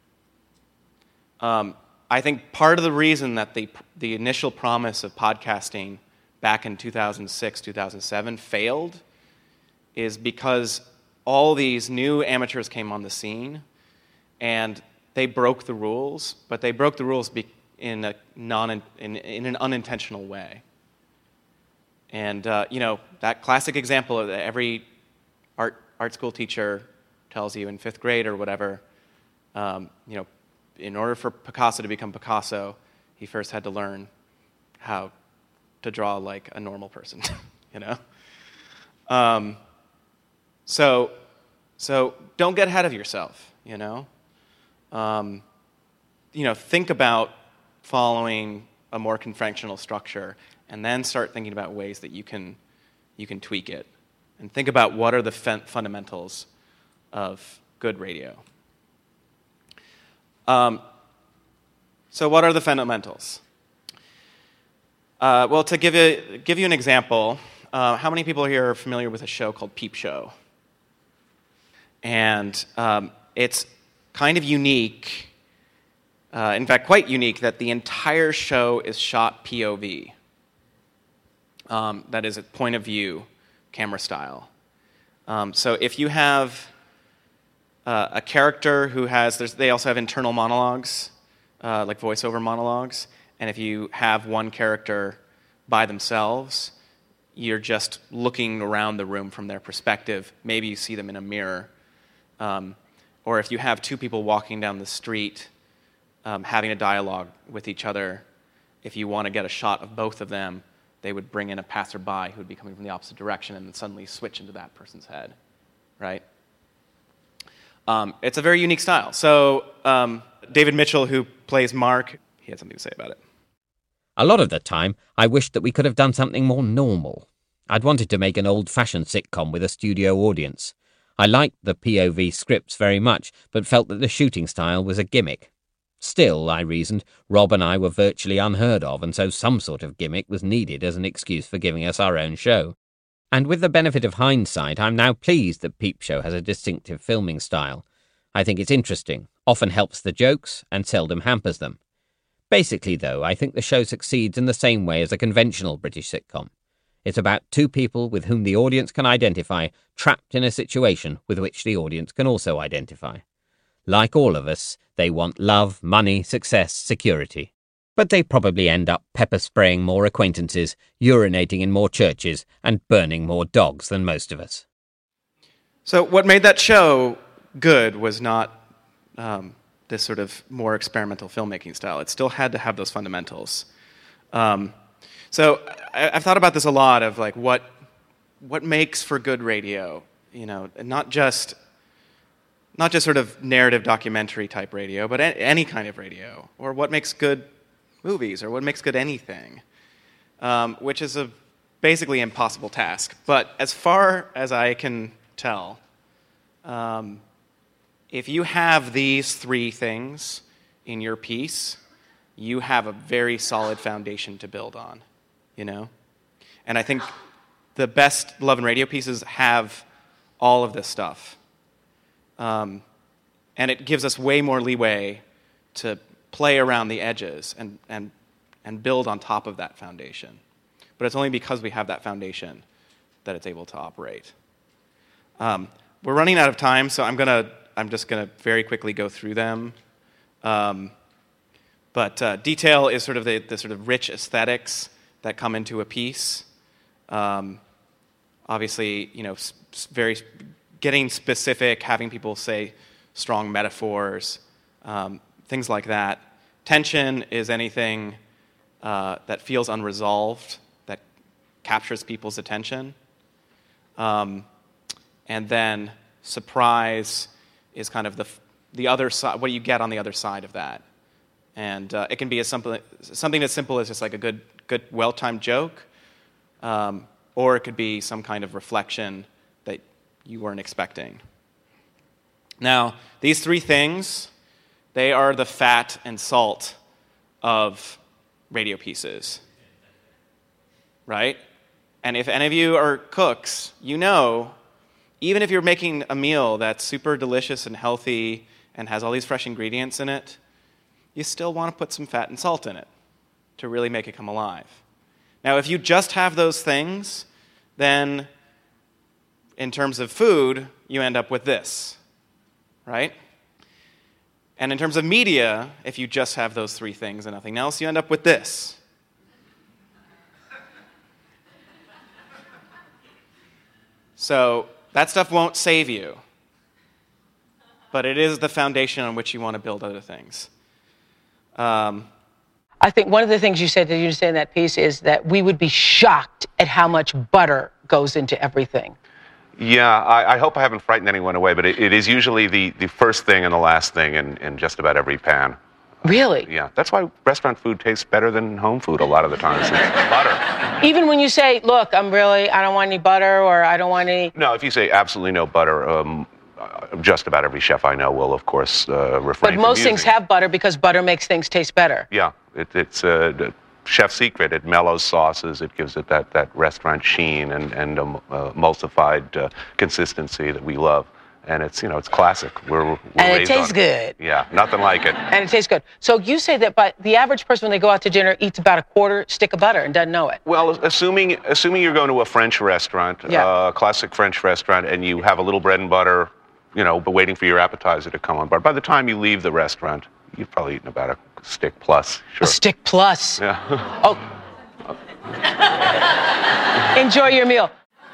Um, I think part of the reason that the the initial promise of podcasting back in two thousand six, two thousand seven failed is because all these new amateurs came on the scene, and they broke the rules, but they broke the rules be, in a non in, in an unintentional way. And uh, you know, that classic example of every art art school teacher tells you in fifth grade or whatever, um, you know, in order for Picasso to become Picasso, he first had to learn how to draw like a normal person, you know? Um, so, so don't get ahead of yourself, you know? Um, you know, think about following a more conventional structure and then start thinking about ways that you can, you can tweak it. And think about what are the fun- fundamentals of good radio. Um, so what are the fundamentals? Uh, well, to give you, give you an example, uh, how many people here are familiar with a show called Peep Show? And um, it's kind of unique, uh, in fact, quite unique, that the entire show is shot P O V. Um, that is a point of view, camera style. Um, so if you have uh, a character who has, they also have internal monologues, uh, like voiceover monologues, and if you have one character by themselves, you're just looking around the room from their perspective. Maybe you see them in a mirror. Um, or if you have two people walking down the street um, having a dialogue with each other, if you want to get a shot of both of them, they would bring in a passerby who would be coming from the opposite direction and then suddenly switch into that person's head, right? Um, it's a very unique style. So um, David Mitchell, who plays Mark, he had something to say about it. A lot of the time, I wished that we could have done something more normal. I'd wanted to make an old-fashioned sitcom with a studio audience. I liked the P O V scripts very much, but felt that the shooting style was a gimmick. Still, I reasoned, Rob and I were virtually unheard of, and so some sort of gimmick was needed as an excuse for giving us our own show. And with the benefit of hindsight, I'm now pleased that Peep Show has a distinctive filming style. I think it's interesting, often helps the jokes, and seldom hampers them. Basically, though, I think the show succeeds in the same way as a conventional British sitcom. It's about two people with whom the audience can identify, trapped in a situation with which the audience can also identify. Like all of us, they want love, money, success, security. But they probably end up pepper spraying more acquaintances, urinating in more churches, and burning more dogs than most of us. So what made that show good was not um, this sort of more experimental filmmaking style. It still had to have those fundamentals. Um, so I, I've thought about this a lot of like what what makes for good radio, you know, and not just not just sort of narrative documentary type radio, but a- any kind of radio, or what makes good movies, or what makes good anything, um, which is a basically impossible task. But as far as I can tell, um, if you have these three things in your piece, you have a very solid foundation to build on, you know? And I think the best Love and Radio pieces have all of this stuff. Um, and it gives us way more leeway to play around the edges and, and, and build on top of that foundation. But it's only because we have that foundation that it's able to operate. Um, we're running out of time, so I'm gonna I'm just gonna very quickly go through them. Um, but uh, detail is sort of the, the sort of rich aesthetics that come into a piece. Um, obviously, you know, s- very getting specific, having people say strong metaphors, um, things like that. Tension is anything uh, that feels unresolved, that captures people's attention. Um, and then surprise is kind of the the other side, what you get on the other side of that. And uh, it can be as simple, something as simple as just like a good, good well-timed joke, um, or it could be some kind of reflection that you weren't expecting. Now, these three things, they are the fat and salt of radio pieces, right? And if any of you are cooks, you know, even if you're making a meal that's super delicious and healthy and has all these fresh ingredients in it, you still want to put some fat and salt in it to really make it come alive. Now, if you just have those things, then in terms of food, you end up with this, right? And in terms of media, if you just have those three things and nothing else, you end up with this. So that stuff won't save you, but it is the foundation on which you want to build other things. Um, I think one of the things you said that you said in that piece is that we would be shocked at how much butter goes into everything. Yeah, I, I hope I haven't frightened anyone away, but it, it is usually the, the first thing and the last thing in, in just about every pan. Really? Yeah, that's why restaurant food tastes better than home food a lot of the times. Butter. Even when you say, look, I'm really, I don't want any butter or I don't want any... No, if you say absolutely no butter, um, just about every chef I know will, of course, uh, refrain But most from things using. have butter because butter makes things taste better. Yeah, it, it's a uh, chef's secret. It mellows sauces. It gives it that, that restaurant sheen and, and um, uh, emulsified uh, consistency that we love. And it's, you know, it's classic. We're, we're And it raised tastes on good. Yeah, nothing like it. And it tastes good. So you say that but the average person when they go out to dinner eats about a quarter stick of butter and doesn't know it. Well, assuming assuming you're going to a French restaurant, a Yeah. uh, classic French restaurant, and you have a little bread and butter, you know, but waiting for your appetizer to come on board. By the time you leave the restaurant, you've probably eaten about a stick plus. Sure. A stick plus. Yeah. Oh. Enjoy your meal.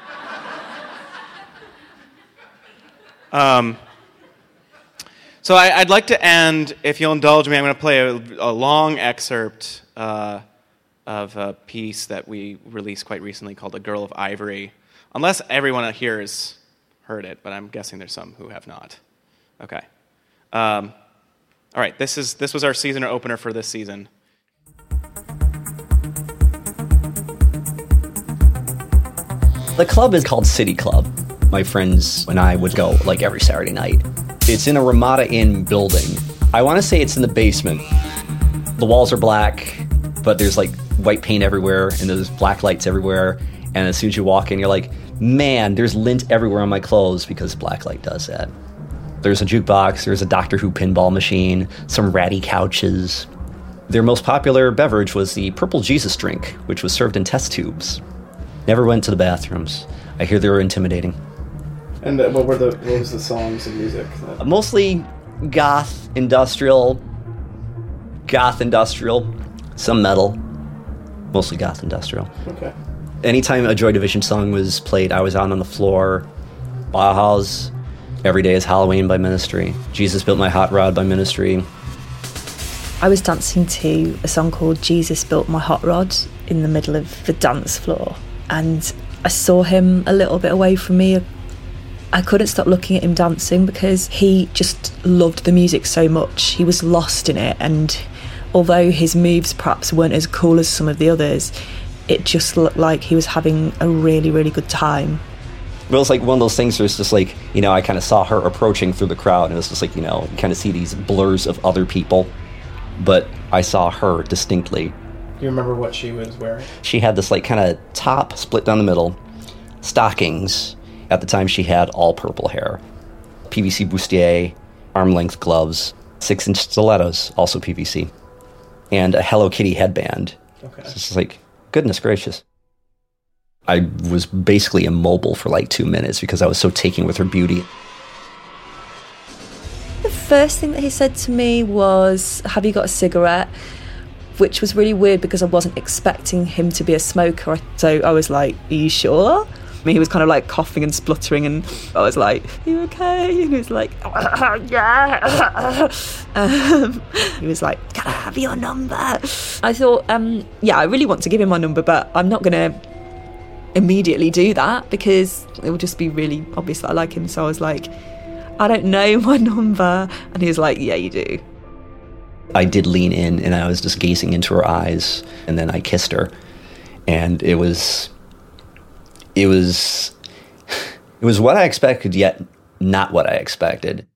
Um, so I, I'd like to end, if you'll indulge me, I'm going to play a, a long excerpt uh, of a piece that we released quite recently called A Girl of Ivory. Unless everyone here has heard it, but I'm guessing there's some who have not. Okay. Um, all right, this is this was our season opener for this season. The club is called City Club. My friends and I would go like every Saturday night. It's in a Ramada Inn building. I want to say it's in the basement. The walls are black, but there's like white paint everywhere and there's black lights everywhere. And as soon as you walk in, you're like, man, there's lint everywhere on my clothes because black light does that. There's a jukebox, there's a Doctor Who pinball machine, some ratty couches. Their most popular beverage was the Purple Jesus drink, which was served in test tubes. Never went to the bathrooms. I hear they were intimidating. And uh, what were the what was the songs and music? That... Mostly goth, industrial, goth industrial, some metal. Mostly goth industrial. Okay. Anytime a Joy Division song was played, I was out on the floor. Bauhaus, Every Day is Halloween by Ministry, Jesus Built My Hot Rod by Ministry. I was dancing to a song called Jesus Built My Hot Rod in the middle of the dance floor, and I saw him a little bit away from me. I couldn't stop looking at him dancing because he just loved the music so much. He was lost in it, and although his moves perhaps weren't as cool as some of the others, it just looked like he was having a really, really good time. It was like one of those things where it's just like, you know, I kind of saw her approaching through the crowd, and it was just like, you know, you kind of see these blurs of other people, but I saw her distinctly. Do you remember what she was wearing? She had this like kind of top split down the middle, stockings. At the time, she had all purple hair, P V C bustier, arm-length gloves, six-inch stilettos, also P V C, and a Hello Kitty headband. Okay. So it's just like, goodness gracious. I was basically immobile for like two minutes because I was so taken with her beauty. The first thing that he said to me was, "Have you got a cigarette?" Which was really weird because I wasn't expecting him to be a smoker. So I was like, "Are you sure?" I mean, he was kind of like coughing and spluttering, and I was like, "Are you okay?" And he was like, "Yeah." um, he was like, "Can I have your number?" I thought, um, yeah, I really want to give him my number, but I'm not going to immediately do that because it would just be really obvious that I like him. So I was like, "I don't know my number." And he was like, "Yeah, you do." I did lean in, and I was just gazing into her eyes, and then I kissed her, and it was... It was, it was what I expected, yet not what I expected.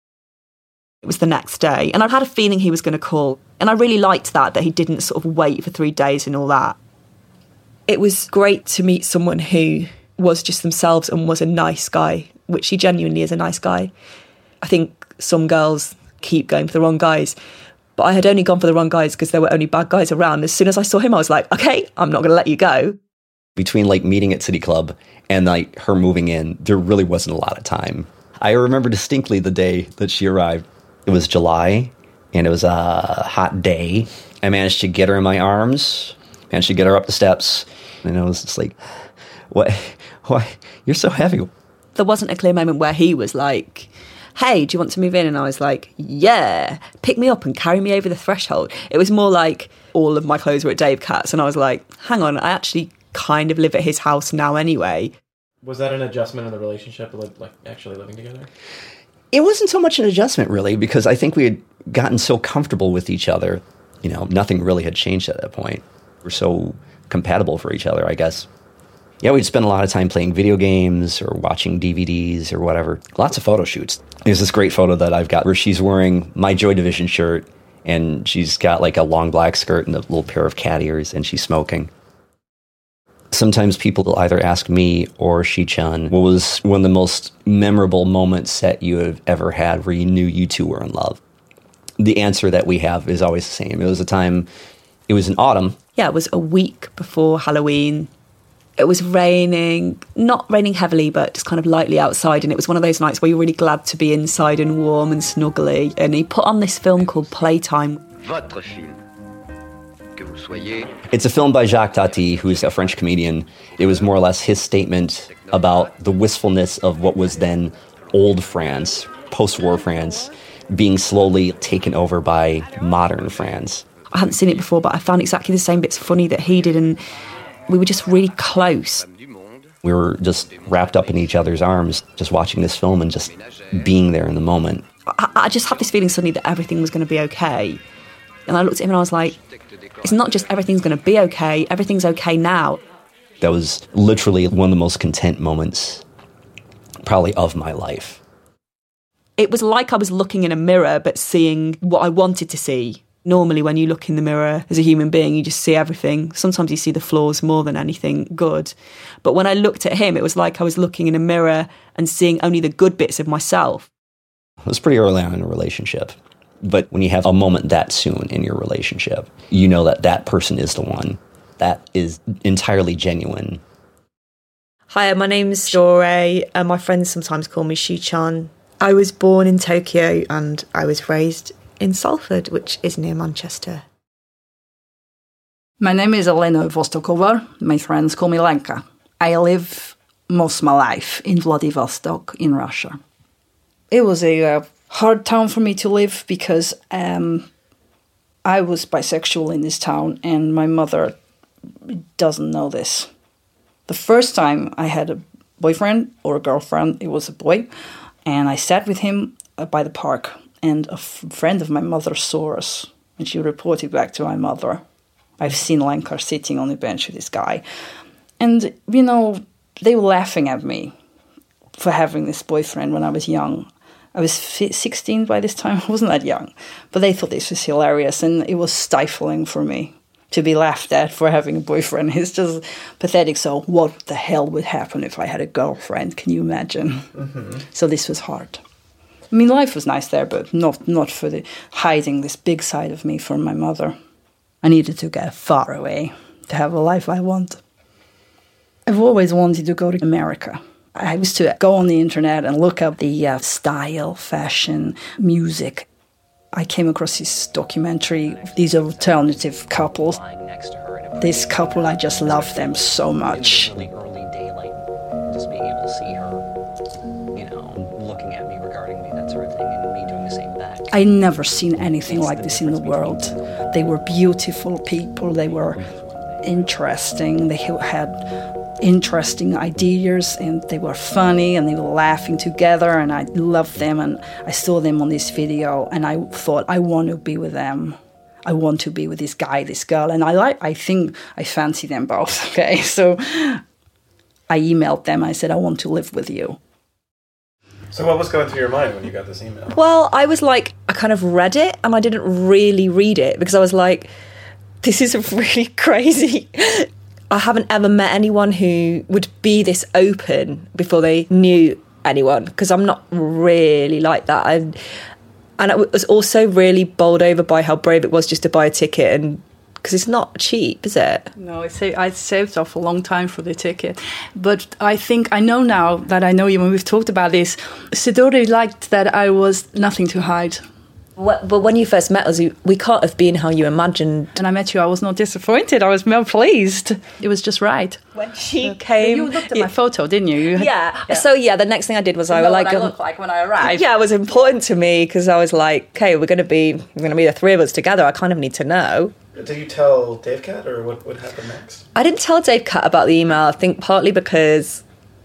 It was the next day, and I had a feeling he was going to call, and I really liked that, that he didn't sort of wait for three days and all that. It was great to meet someone who was just themselves and was a nice guy, which he genuinely is a nice guy. I think some girls keep going for the wrong guys, but I had only gone for the wrong guys because there were only bad guys around. As soon as I saw him, I was like, okay, I'm not going to let you go. Between like meeting at City Club and like her moving in, there really wasn't a lot of time. I remember distinctly the day that she arrived. It was July, and it was a hot day. I managed to get her in my arms, managed to get her up the steps, and I was just like, "What? Why? You're so heavy." There wasn't a clear moment where he was like, "Hey, do you want to move in?" And I was like, "Yeah, pick me up and carry me over the threshold." It was more like all of my clothes were at Dave Katz, and I was like, hang on, I actually kind of live at his house now anyway. Was that an adjustment in the relationship, like actually living together? It wasn't so much an adjustment, really, because I think we had gotten so comfortable with each other. You know, nothing really had changed at that point. We're so compatible for each other, I guess. Yeah, we'd spend a lot of time playing video games or watching D V Ds or whatever. Lots of photo shoots. There's this great photo that I've got where she's wearing my Joy Division shirt, and she's got like a long black skirt and a little pair of cat ears, and she's smoking. Sometimes people will either ask me or Shi-chan, what was one of the most memorable moments that you have ever had where you knew you two were in love? The answer that we have is always the same. It was a time, it was in autumn. Yeah, it was a week before Halloween. It was raining, not raining heavily, but just kind of lightly outside. And it was one of those nights where you're really glad to be inside and warm and snuggly. And he put on this film called Playtime. Votre film. It's a film by Jacques Tati, who's a French comedian. It was more or less his statement about the wistfulness of what was then old France, post-war France, being slowly taken over by modern France. I hadn't seen it before, but I found exactly the same bits funny that he did, and we were just really close. We were just wrapped up in each other's arms, just watching this film and just being there in the moment. I, I just had this feeling suddenly that everything was going to be okay. And I looked at him and I was like, it's not just everything's going to be okay, everything's okay now. That was literally one of the most content moments, probably, of my life. It was like I was looking in a mirror, but seeing what I wanted to see. Normally, when you look in the mirror as a human being, you just see everything. Sometimes you see the flaws more than anything good. But when I looked at him, it was like I was looking in a mirror and seeing only the good bits of myself. It was pretty early on in a relationship. But when you have a moment that soon in your relationship, you know that that person is the one. That is entirely genuine. Hi, my name's Dore, and my friends sometimes call me Shu-chan. I was born in Tokyo and I was raised in Salford, which is near Manchester. My name is Elena Vostokova. My friends call me Lenka. I live most of my life in Vladivostok in Russia. It was a uh, hard town for me to live because um, I was bisexual in this town and my mother doesn't know this. The first time I had a boyfriend or a girlfriend, it was a boy, and I sat with him by the park, and a f- friend of my mother saw us, and she reported back to my mother. I've seen Lenka sitting on the bench with this guy. And, you know, they were laughing at me for having this boyfriend when I was young. I was sixteen by this time. I wasn't that young. But they thought this was hilarious, and it was stifling for me to be laughed at for having a boyfriend. It's just pathetic. So what the hell would happen if I had a girlfriend? Can you imagine? Mm-hmm. So this was hard. I mean, life was nice there, but not, not for the hiding this big side of me from my mother. I needed to get far away to have a life I want. I've always wanted to go to America. I used to go on the internet and look up the uh, style, fashion, music. I came across this documentary, these alternative couples. This couple, I just love them so much. Really early daylight, just being able to see her, you know, looking at me, regarding me, that sort of thing, and me doing the same back. I never seen anything like this in the world. They were beautiful people, they were interesting, they had interesting ideas, and they were funny, and they were laughing together, and I loved them, and I saw them on this video, and I thought, I want to be with them. I want to be with this guy, this girl, and I like. I think I fancy them both, okay? So I emailed them, I said, I want to live with you. So what was going through your mind when you got this email? Well, I was like, I kind of read it, and I didn't really read it, because I was like, this is really crazy. I haven't ever met anyone who would be this open before they knew anyone, because I'm not really like that. And, and I was also really bowled over by how brave it was just to buy a ticket, and because it's not cheap, is it? No, I sa- I saved off a long time for the ticket. But I think I know now that I know you when we've talked about this, Sidori liked that I was nothing to hide. Well, but when you first met us, we can't have been how you imagined. And I met you, I was not disappointed. I was more pleased. It was just right. When she came... You looked at my photo, didn't you? you had, yeah. yeah. So, yeah, the next thing I did was I was like... what I looked like when I arrived. Yeah, it was important to me because I was like, okay, we're going to be we're going to be the three of us together. I kind of need to know. Did you tell Dave Cat, or what, what happened next? I didn't tell Dave Cat about the email, I think partly because...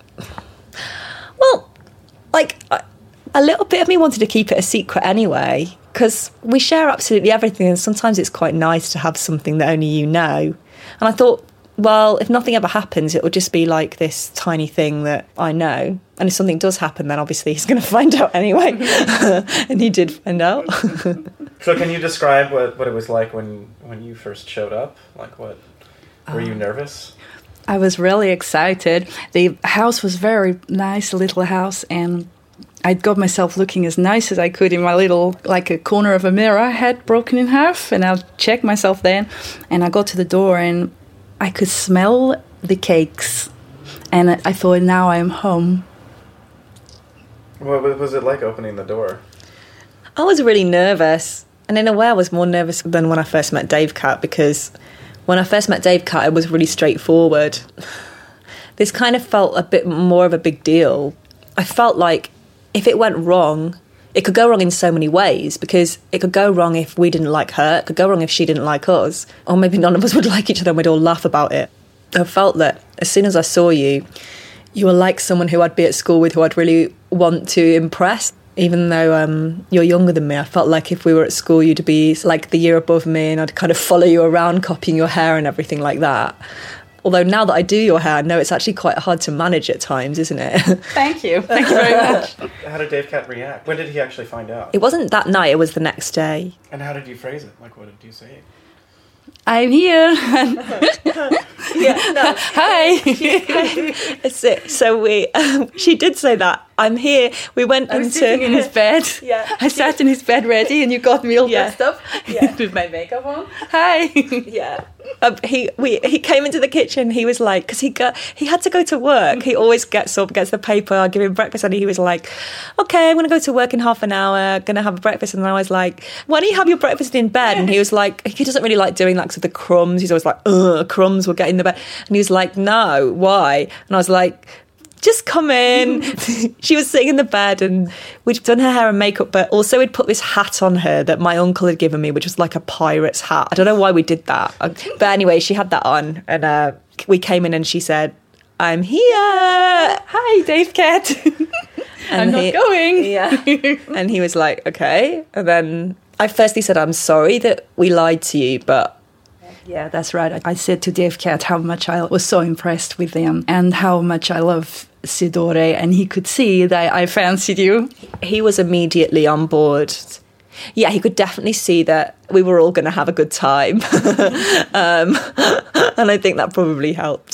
Well, like, a little bit of me wanted to keep it a secret anyway, because we share absolutely everything, and sometimes it's quite nice to have something that only you know. And I thought, well, if nothing ever happens, it will just be like this tiny thing that I know. And if something does happen, then obviously he's going to find out anyway. And he did find out. So can you describe what, what it was like when, when you first showed up? Like what, were you nervous? I was really excited. The house was very nice, little house, and I got myself looking as nice as I could in my little, like a corner of a mirror I had broken in half, and I checked myself then, and I got to the door, and I could smell the cakes, and I thought, now I am home. What was it like opening the door? I was really nervous, and in a way I was more nervous than when I first met Dave Cat, because when I first met Dave Cat, it was really straightforward. This kind of felt a bit more of a big deal. I felt like if it went wrong, it could go wrong in so many ways, because it could go wrong if we didn't like her, it could go wrong if she didn't like us, or maybe none of us would like each other and we'd all laugh about it. I felt that as soon as I saw you, you were like someone who I'd be at school with, who I'd really want to impress. Even though um, you're younger than me, I felt like if we were at school, you'd be like the year above me, and I'd kind of follow you around, copying your hair and everything like that. Although now that I do your hair, I know it's actually quite hard to manage at times, isn't it? Thank you. Thank you very much. How did Dave Cat react? When did he actually find out? It wasn't that night, it was the next day. And how did you phrase it? Like, what did you say? I'm here. Yeah, no. Hi. That's it. So we, um, she did say that. I'm here. We went I was into sitting in his bed. Yeah. I sat in his bed ready, and you got me all Yeah. dressed up Yeah. with my makeup on. Hi. Yeah. Uh, he we he came into the kitchen. He was like, because he got he had to go to work. He always gets up, gets the paper. I give him breakfast, and he was like, "Okay, I'm going to go to work in half an hour. Going to have a breakfast." And I was like, "Why don't you have your breakfast in bed?" And he was like, he doesn't really like doing that, so the crumbs. He's always like, "Ugh, crumbs will get in the bed." And he was like, "No, why?" And I was like, just come in. She was sitting in the bed and we'd done her hair and makeup, but also we'd put this hat on her that my uncle had given me, which was like a pirate's hat. I don't know why we did that. But anyway, she had that on and uh, we came in and she said, "I'm here. Hi, Dave Cat." I'm not he, going. Yeah. And he was like, okay. And then I firstly said, "I'm sorry that we lied to you, but..." Yeah, that's right. I said to Dave Cat how much I was so impressed with him and how much I love Sidore, and he could see that I fancied you. He was immediately on board. Yeah, he could definitely see that we were all going to have a good time. um, and I think that probably helped.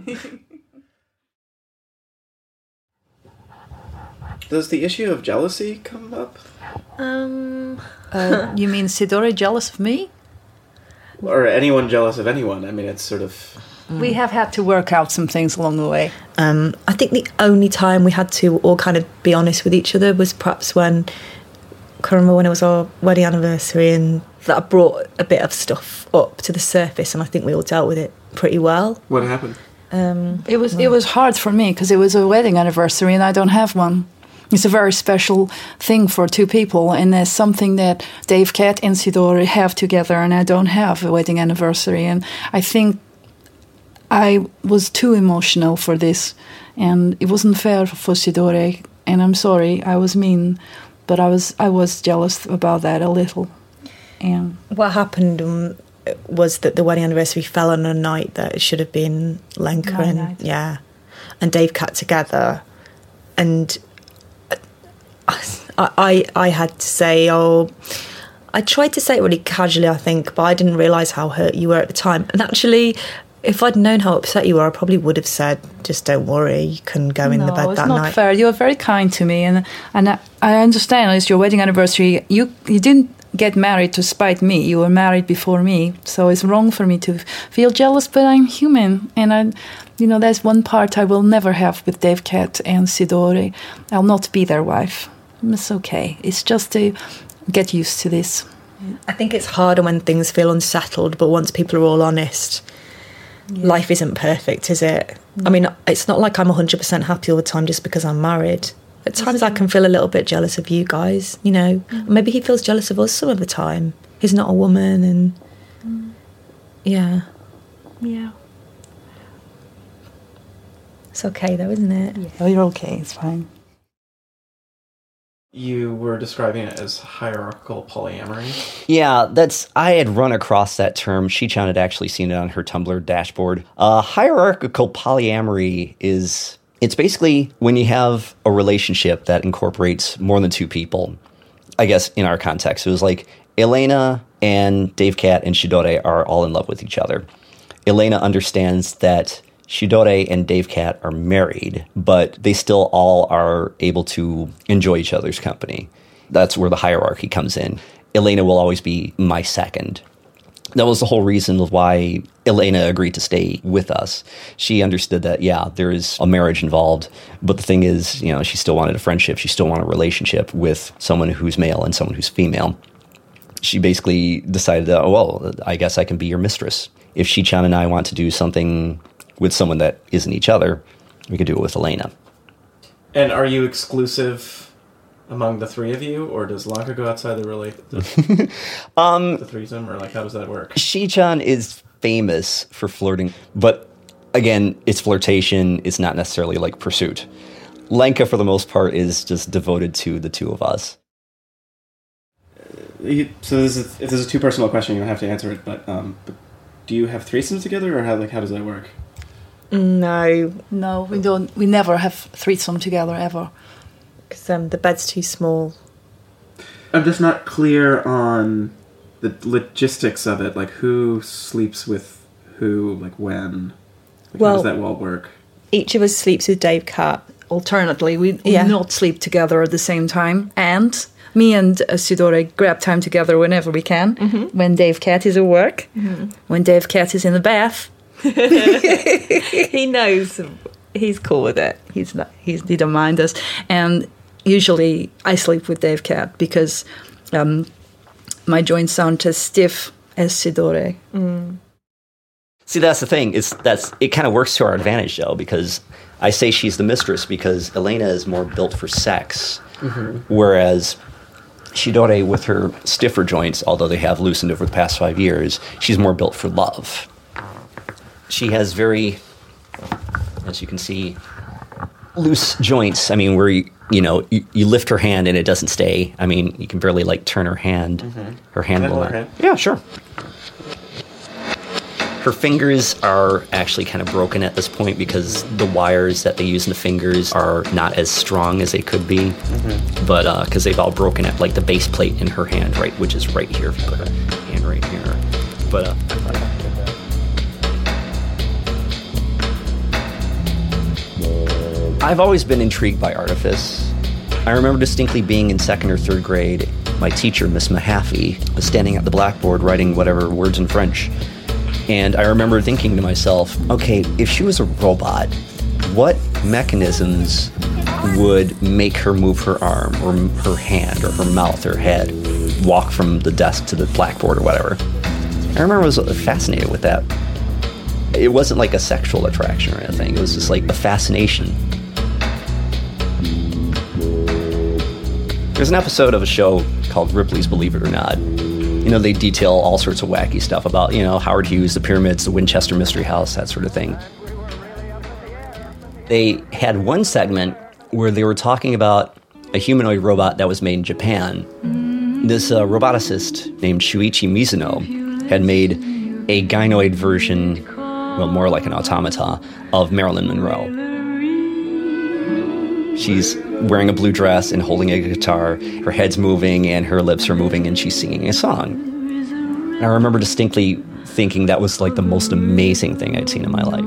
Does the issue of jealousy come up? Um, uh, you mean Sidore jealous of me? Or anyone jealous of anyone? I mean, it's sort of... We have had to work out some things along the way. Um, I think the only time we had to all kind of be honest with each other was perhaps when, I can't remember when it was our wedding anniversary, and that brought a bit of stuff up to the surface, and I think we all dealt with it pretty well. What happened? Um, it was it was hard for me because it was a wedding anniversary and I don't have one. It's a very special thing for two people, and there's something that Dave Cat and Sidore have together, and I don't have a wedding anniversary. And I think I was too emotional for this, and it wasn't fair for Sidore. And I'm sorry, I was mean, but I was I was jealous about that a little. And what happened um, was that the wedding anniversary fell on a night that it should have been Lenka My and night. yeah, and Dave Cat together, and. I, I I had to say, oh, I tried to say it really casually, I think, but I didn't realise how hurt you were at the time. And actually, if I'd known how upset you were, I probably would have said, just don't worry, you can go in no, the bed it's that not night. fair. You were very kind to me, and and I, I understand it's your wedding anniversary. You you didn't get married to spite me. You were married before me, so it's wrong for me to feel jealous. But I'm human, and I, you know, there's one part I will never have with Dave Cat and Sidore. I'll not be their wife. It's okay. It's just to get used to this. I think it's harder when things feel unsettled, but once people are all honest, yeah. Life isn't perfect, is it? Mm. I mean, it's not like I'm one hundred percent happy all the time just because I'm married. At times I can feel a little bit jealous of you guys, you know. Mm. Maybe he feels jealous of us some of the time. He's not a woman and... Mm. Yeah. Yeah. It's okay though, isn't it? Yeah, you're okay. It's fine. You were describing it as hierarchical polyamory? Yeah, that's I had run across that term. Shi-chan had actually seen it on her Tumblr dashboard. Uh, hierarchical polyamory is, it's basically when you have a relationship that incorporates more than two people. I guess in our context, it was like Elena and Dave Cat and Sidore are all in love with each other. Elena understands that Sidore and Dave Cat are married, but they still all are able to enjoy each other's company. That's where the hierarchy comes in. Elena will always be my second. That was the whole reason of why Elena agreed to stay with us. She understood that, yeah, there is a marriage involved, but the thing is, you know, she still wanted a friendship. She still wanted a relationship with someone who's male and someone who's female. She basically decided that, oh, well, I guess I can be your mistress. If Shi-chan and I want to do something with someone that isn't each other, we could do it with Elena. And are you exclusive among the three of you, or does Lanka go outside the really the, um, the threesome, or like how does that work? Shi-chan is famous for flirting, but again, it's flirtation. It's not necessarily like pursuit. Lanka, for the most part, is just devoted to the two of us. You, so this is, if there's a too personal question, you don't have to answer it. But, um, but do you have threesomes together, or how like how does that work? No, no, we don't. We never have threesome together ever. Because um, the bed's too small. I'm just not clear on the logistics of it. Like who sleeps with who, like when. Like, well, how does that all work? Each of us sleeps with Dave Cat. Alternately, we yeah. not sleep together at the same time, and me and uh, Sidore grab time together whenever we can. Mm-hmm. When Dave Cat is at work, mm-hmm. when Dave Cat is in the bath. He knows. He's cool with it. He's not. He's, he don't mind us. And usually I sleep with Dave Cat because um, my joints sound as stiff as Sidore. Mm. See, that's the thing. It's that's it. Kind of works to our advantage, though, because I say she's the mistress because Elena is more built for sex, mm-hmm. whereas Sidore, with her stiffer joints, although they have loosened over the past five years, she's more built for love. She has very, as you can see, loose joints. I mean, where you, you know you, you lift her hand and it doesn't stay. I mean, you can barely like turn her hand. Mm-hmm. Her hand will. Her hand? Yeah, sure. Her fingers are actually kind of broken at this point because the wires that they use in the fingers are not as strong as they could be. Mm-hmm. But because uh, they've all broken at like the base plate in her hand, right, which is right here. If you put her hand right here. But uh, I've always been intrigued by artifice. I remember distinctly being in second or third grade. My teacher, Miss Mahaffey, was standing at the blackboard writing whatever words in French. And I remember thinking to myself, okay, if she was a robot, what mechanisms would make her move her arm or her hand or her mouth or head, walk from the desk to the blackboard or whatever? I remember I was fascinated with that. It wasn't like a sexual attraction or anything. It was just like a fascination. There's an episode of a show called Ripley's Believe It or Not. You know, they detail all sorts of wacky stuff about, you know, Howard Hughes, the pyramids, the Winchester Mystery House, that sort of thing. They had one segment where they were talking about a humanoid robot that was made in Japan. This uh, roboticist named Shuichi Mizuno had made a gynoid version, well, more like an automata, of Marilyn Monroe. She's wearing a blue dress and holding a guitar. Her head's moving and her lips are moving and she's singing a song. And I remember distinctly thinking that was like the most amazing thing I'd seen in my life.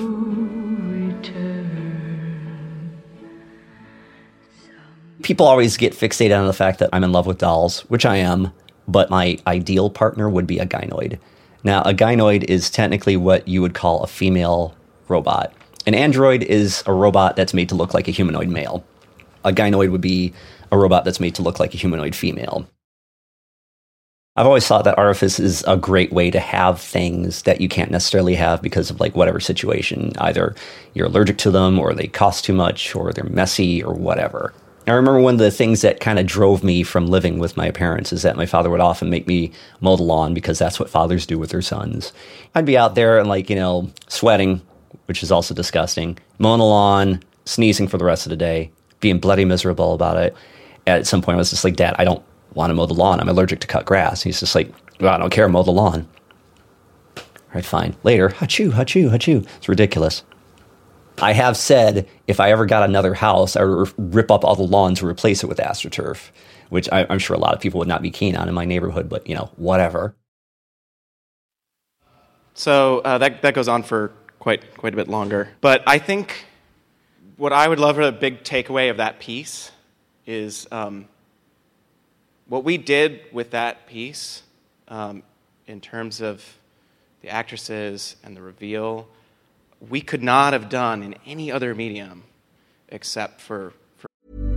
People always get fixated on the fact that I'm in love with dolls, which I am, but my ideal partner would be a gynoid. Now, a gynoid is technically what you would call a female robot. An android is a robot that's made to look like a humanoid male. A gynoid would be a robot that's made to look like a humanoid female. I've always thought that artifice is a great way to have things that you can't necessarily have because of like whatever situation. Either you're allergic to them, or they cost too much, or they're messy, or whatever. I remember one of the things that kind of drove me from living with my parents is that my father would often make me mow the lawn because that's what fathers do with their sons. I'd be out there and like, you know, sweating, which is also disgusting, mowing the lawn, sneezing for the rest of the day, being bloody miserable about it. At some point, I was just like, Dad, I don't want to mow the lawn. I'm allergic to cut grass. He's just like, well, I don't care, mow the lawn. All right, fine. Later, hachoo, hachoo, hachoo. It's ridiculous. I have said if I ever got another house, I would rip up all the lawns and replace it with AstroTurf, which I, I'm sure a lot of people would not be keen on in my neighborhood, but, you know, whatever. So uh, that that goes on for quite quite a bit longer. But I think what I would love for a big takeaway of that piece is um, what we did with that piece um, in terms of the actresses and the reveal, we could not have done in any other medium except for... for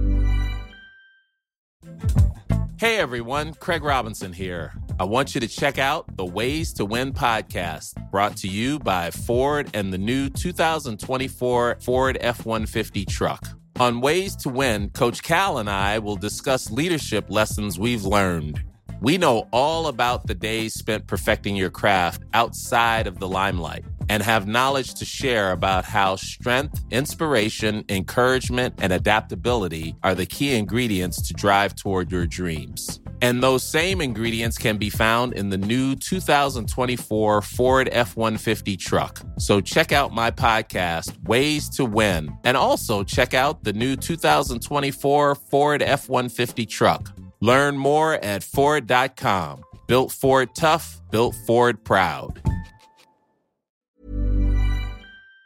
Hey everyone, Craig Robinson here. I want you to check out the Ways to Win podcast, brought to you by Ford and the new two thousand twenty-four Ford F one fifty truck. On Ways to Win, Coach Cal and I will discuss leadership lessons we've learned. We know all about the days spent perfecting your craft outside of the limelight and have knowledge to share about how strength, inspiration, encouragement, and adaptability are the key ingredients to drive toward your dreams. And those same ingredients can be found in the new two thousand twenty-four Ford F one fifty truck. So check out my podcast, Ways to Win, and also check out the new two thousand twenty-four Ford F one fifty truck. Learn more at Ford dot com. Built Ford tough, built Ford proud.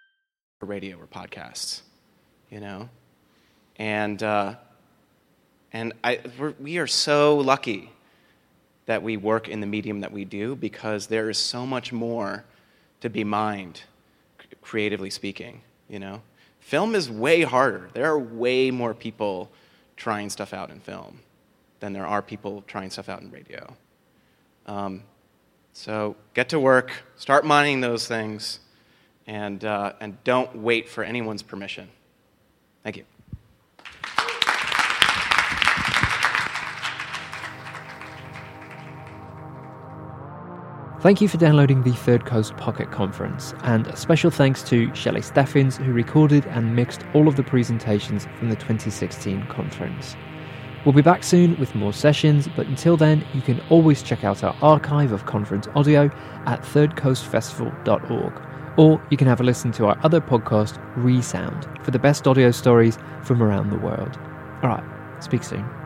Radio or podcasts, you know? And, uh, And I, we're, we are so lucky that we work in the medium that we do, because there is so much more to be mined, creatively speaking, you know? Film is way harder. There are way more people trying stuff out in film than there are people trying stuff out in radio. Um, so get to work, start mining those things, and, uh, and don't wait for anyone's permission. Thank you. Thank you for downloading the Third Coast Pocket Conference, and a special thanks to Shelley Steffens, who recorded and mixed all of the presentations from the twenty sixteen conference. We'll be back soon with more sessions, but until then, you can always check out our archive of conference audio at third coast festival dot org, or you can have a listen to our other podcast, Resound, for the best audio stories from around the world. All right, speak soon.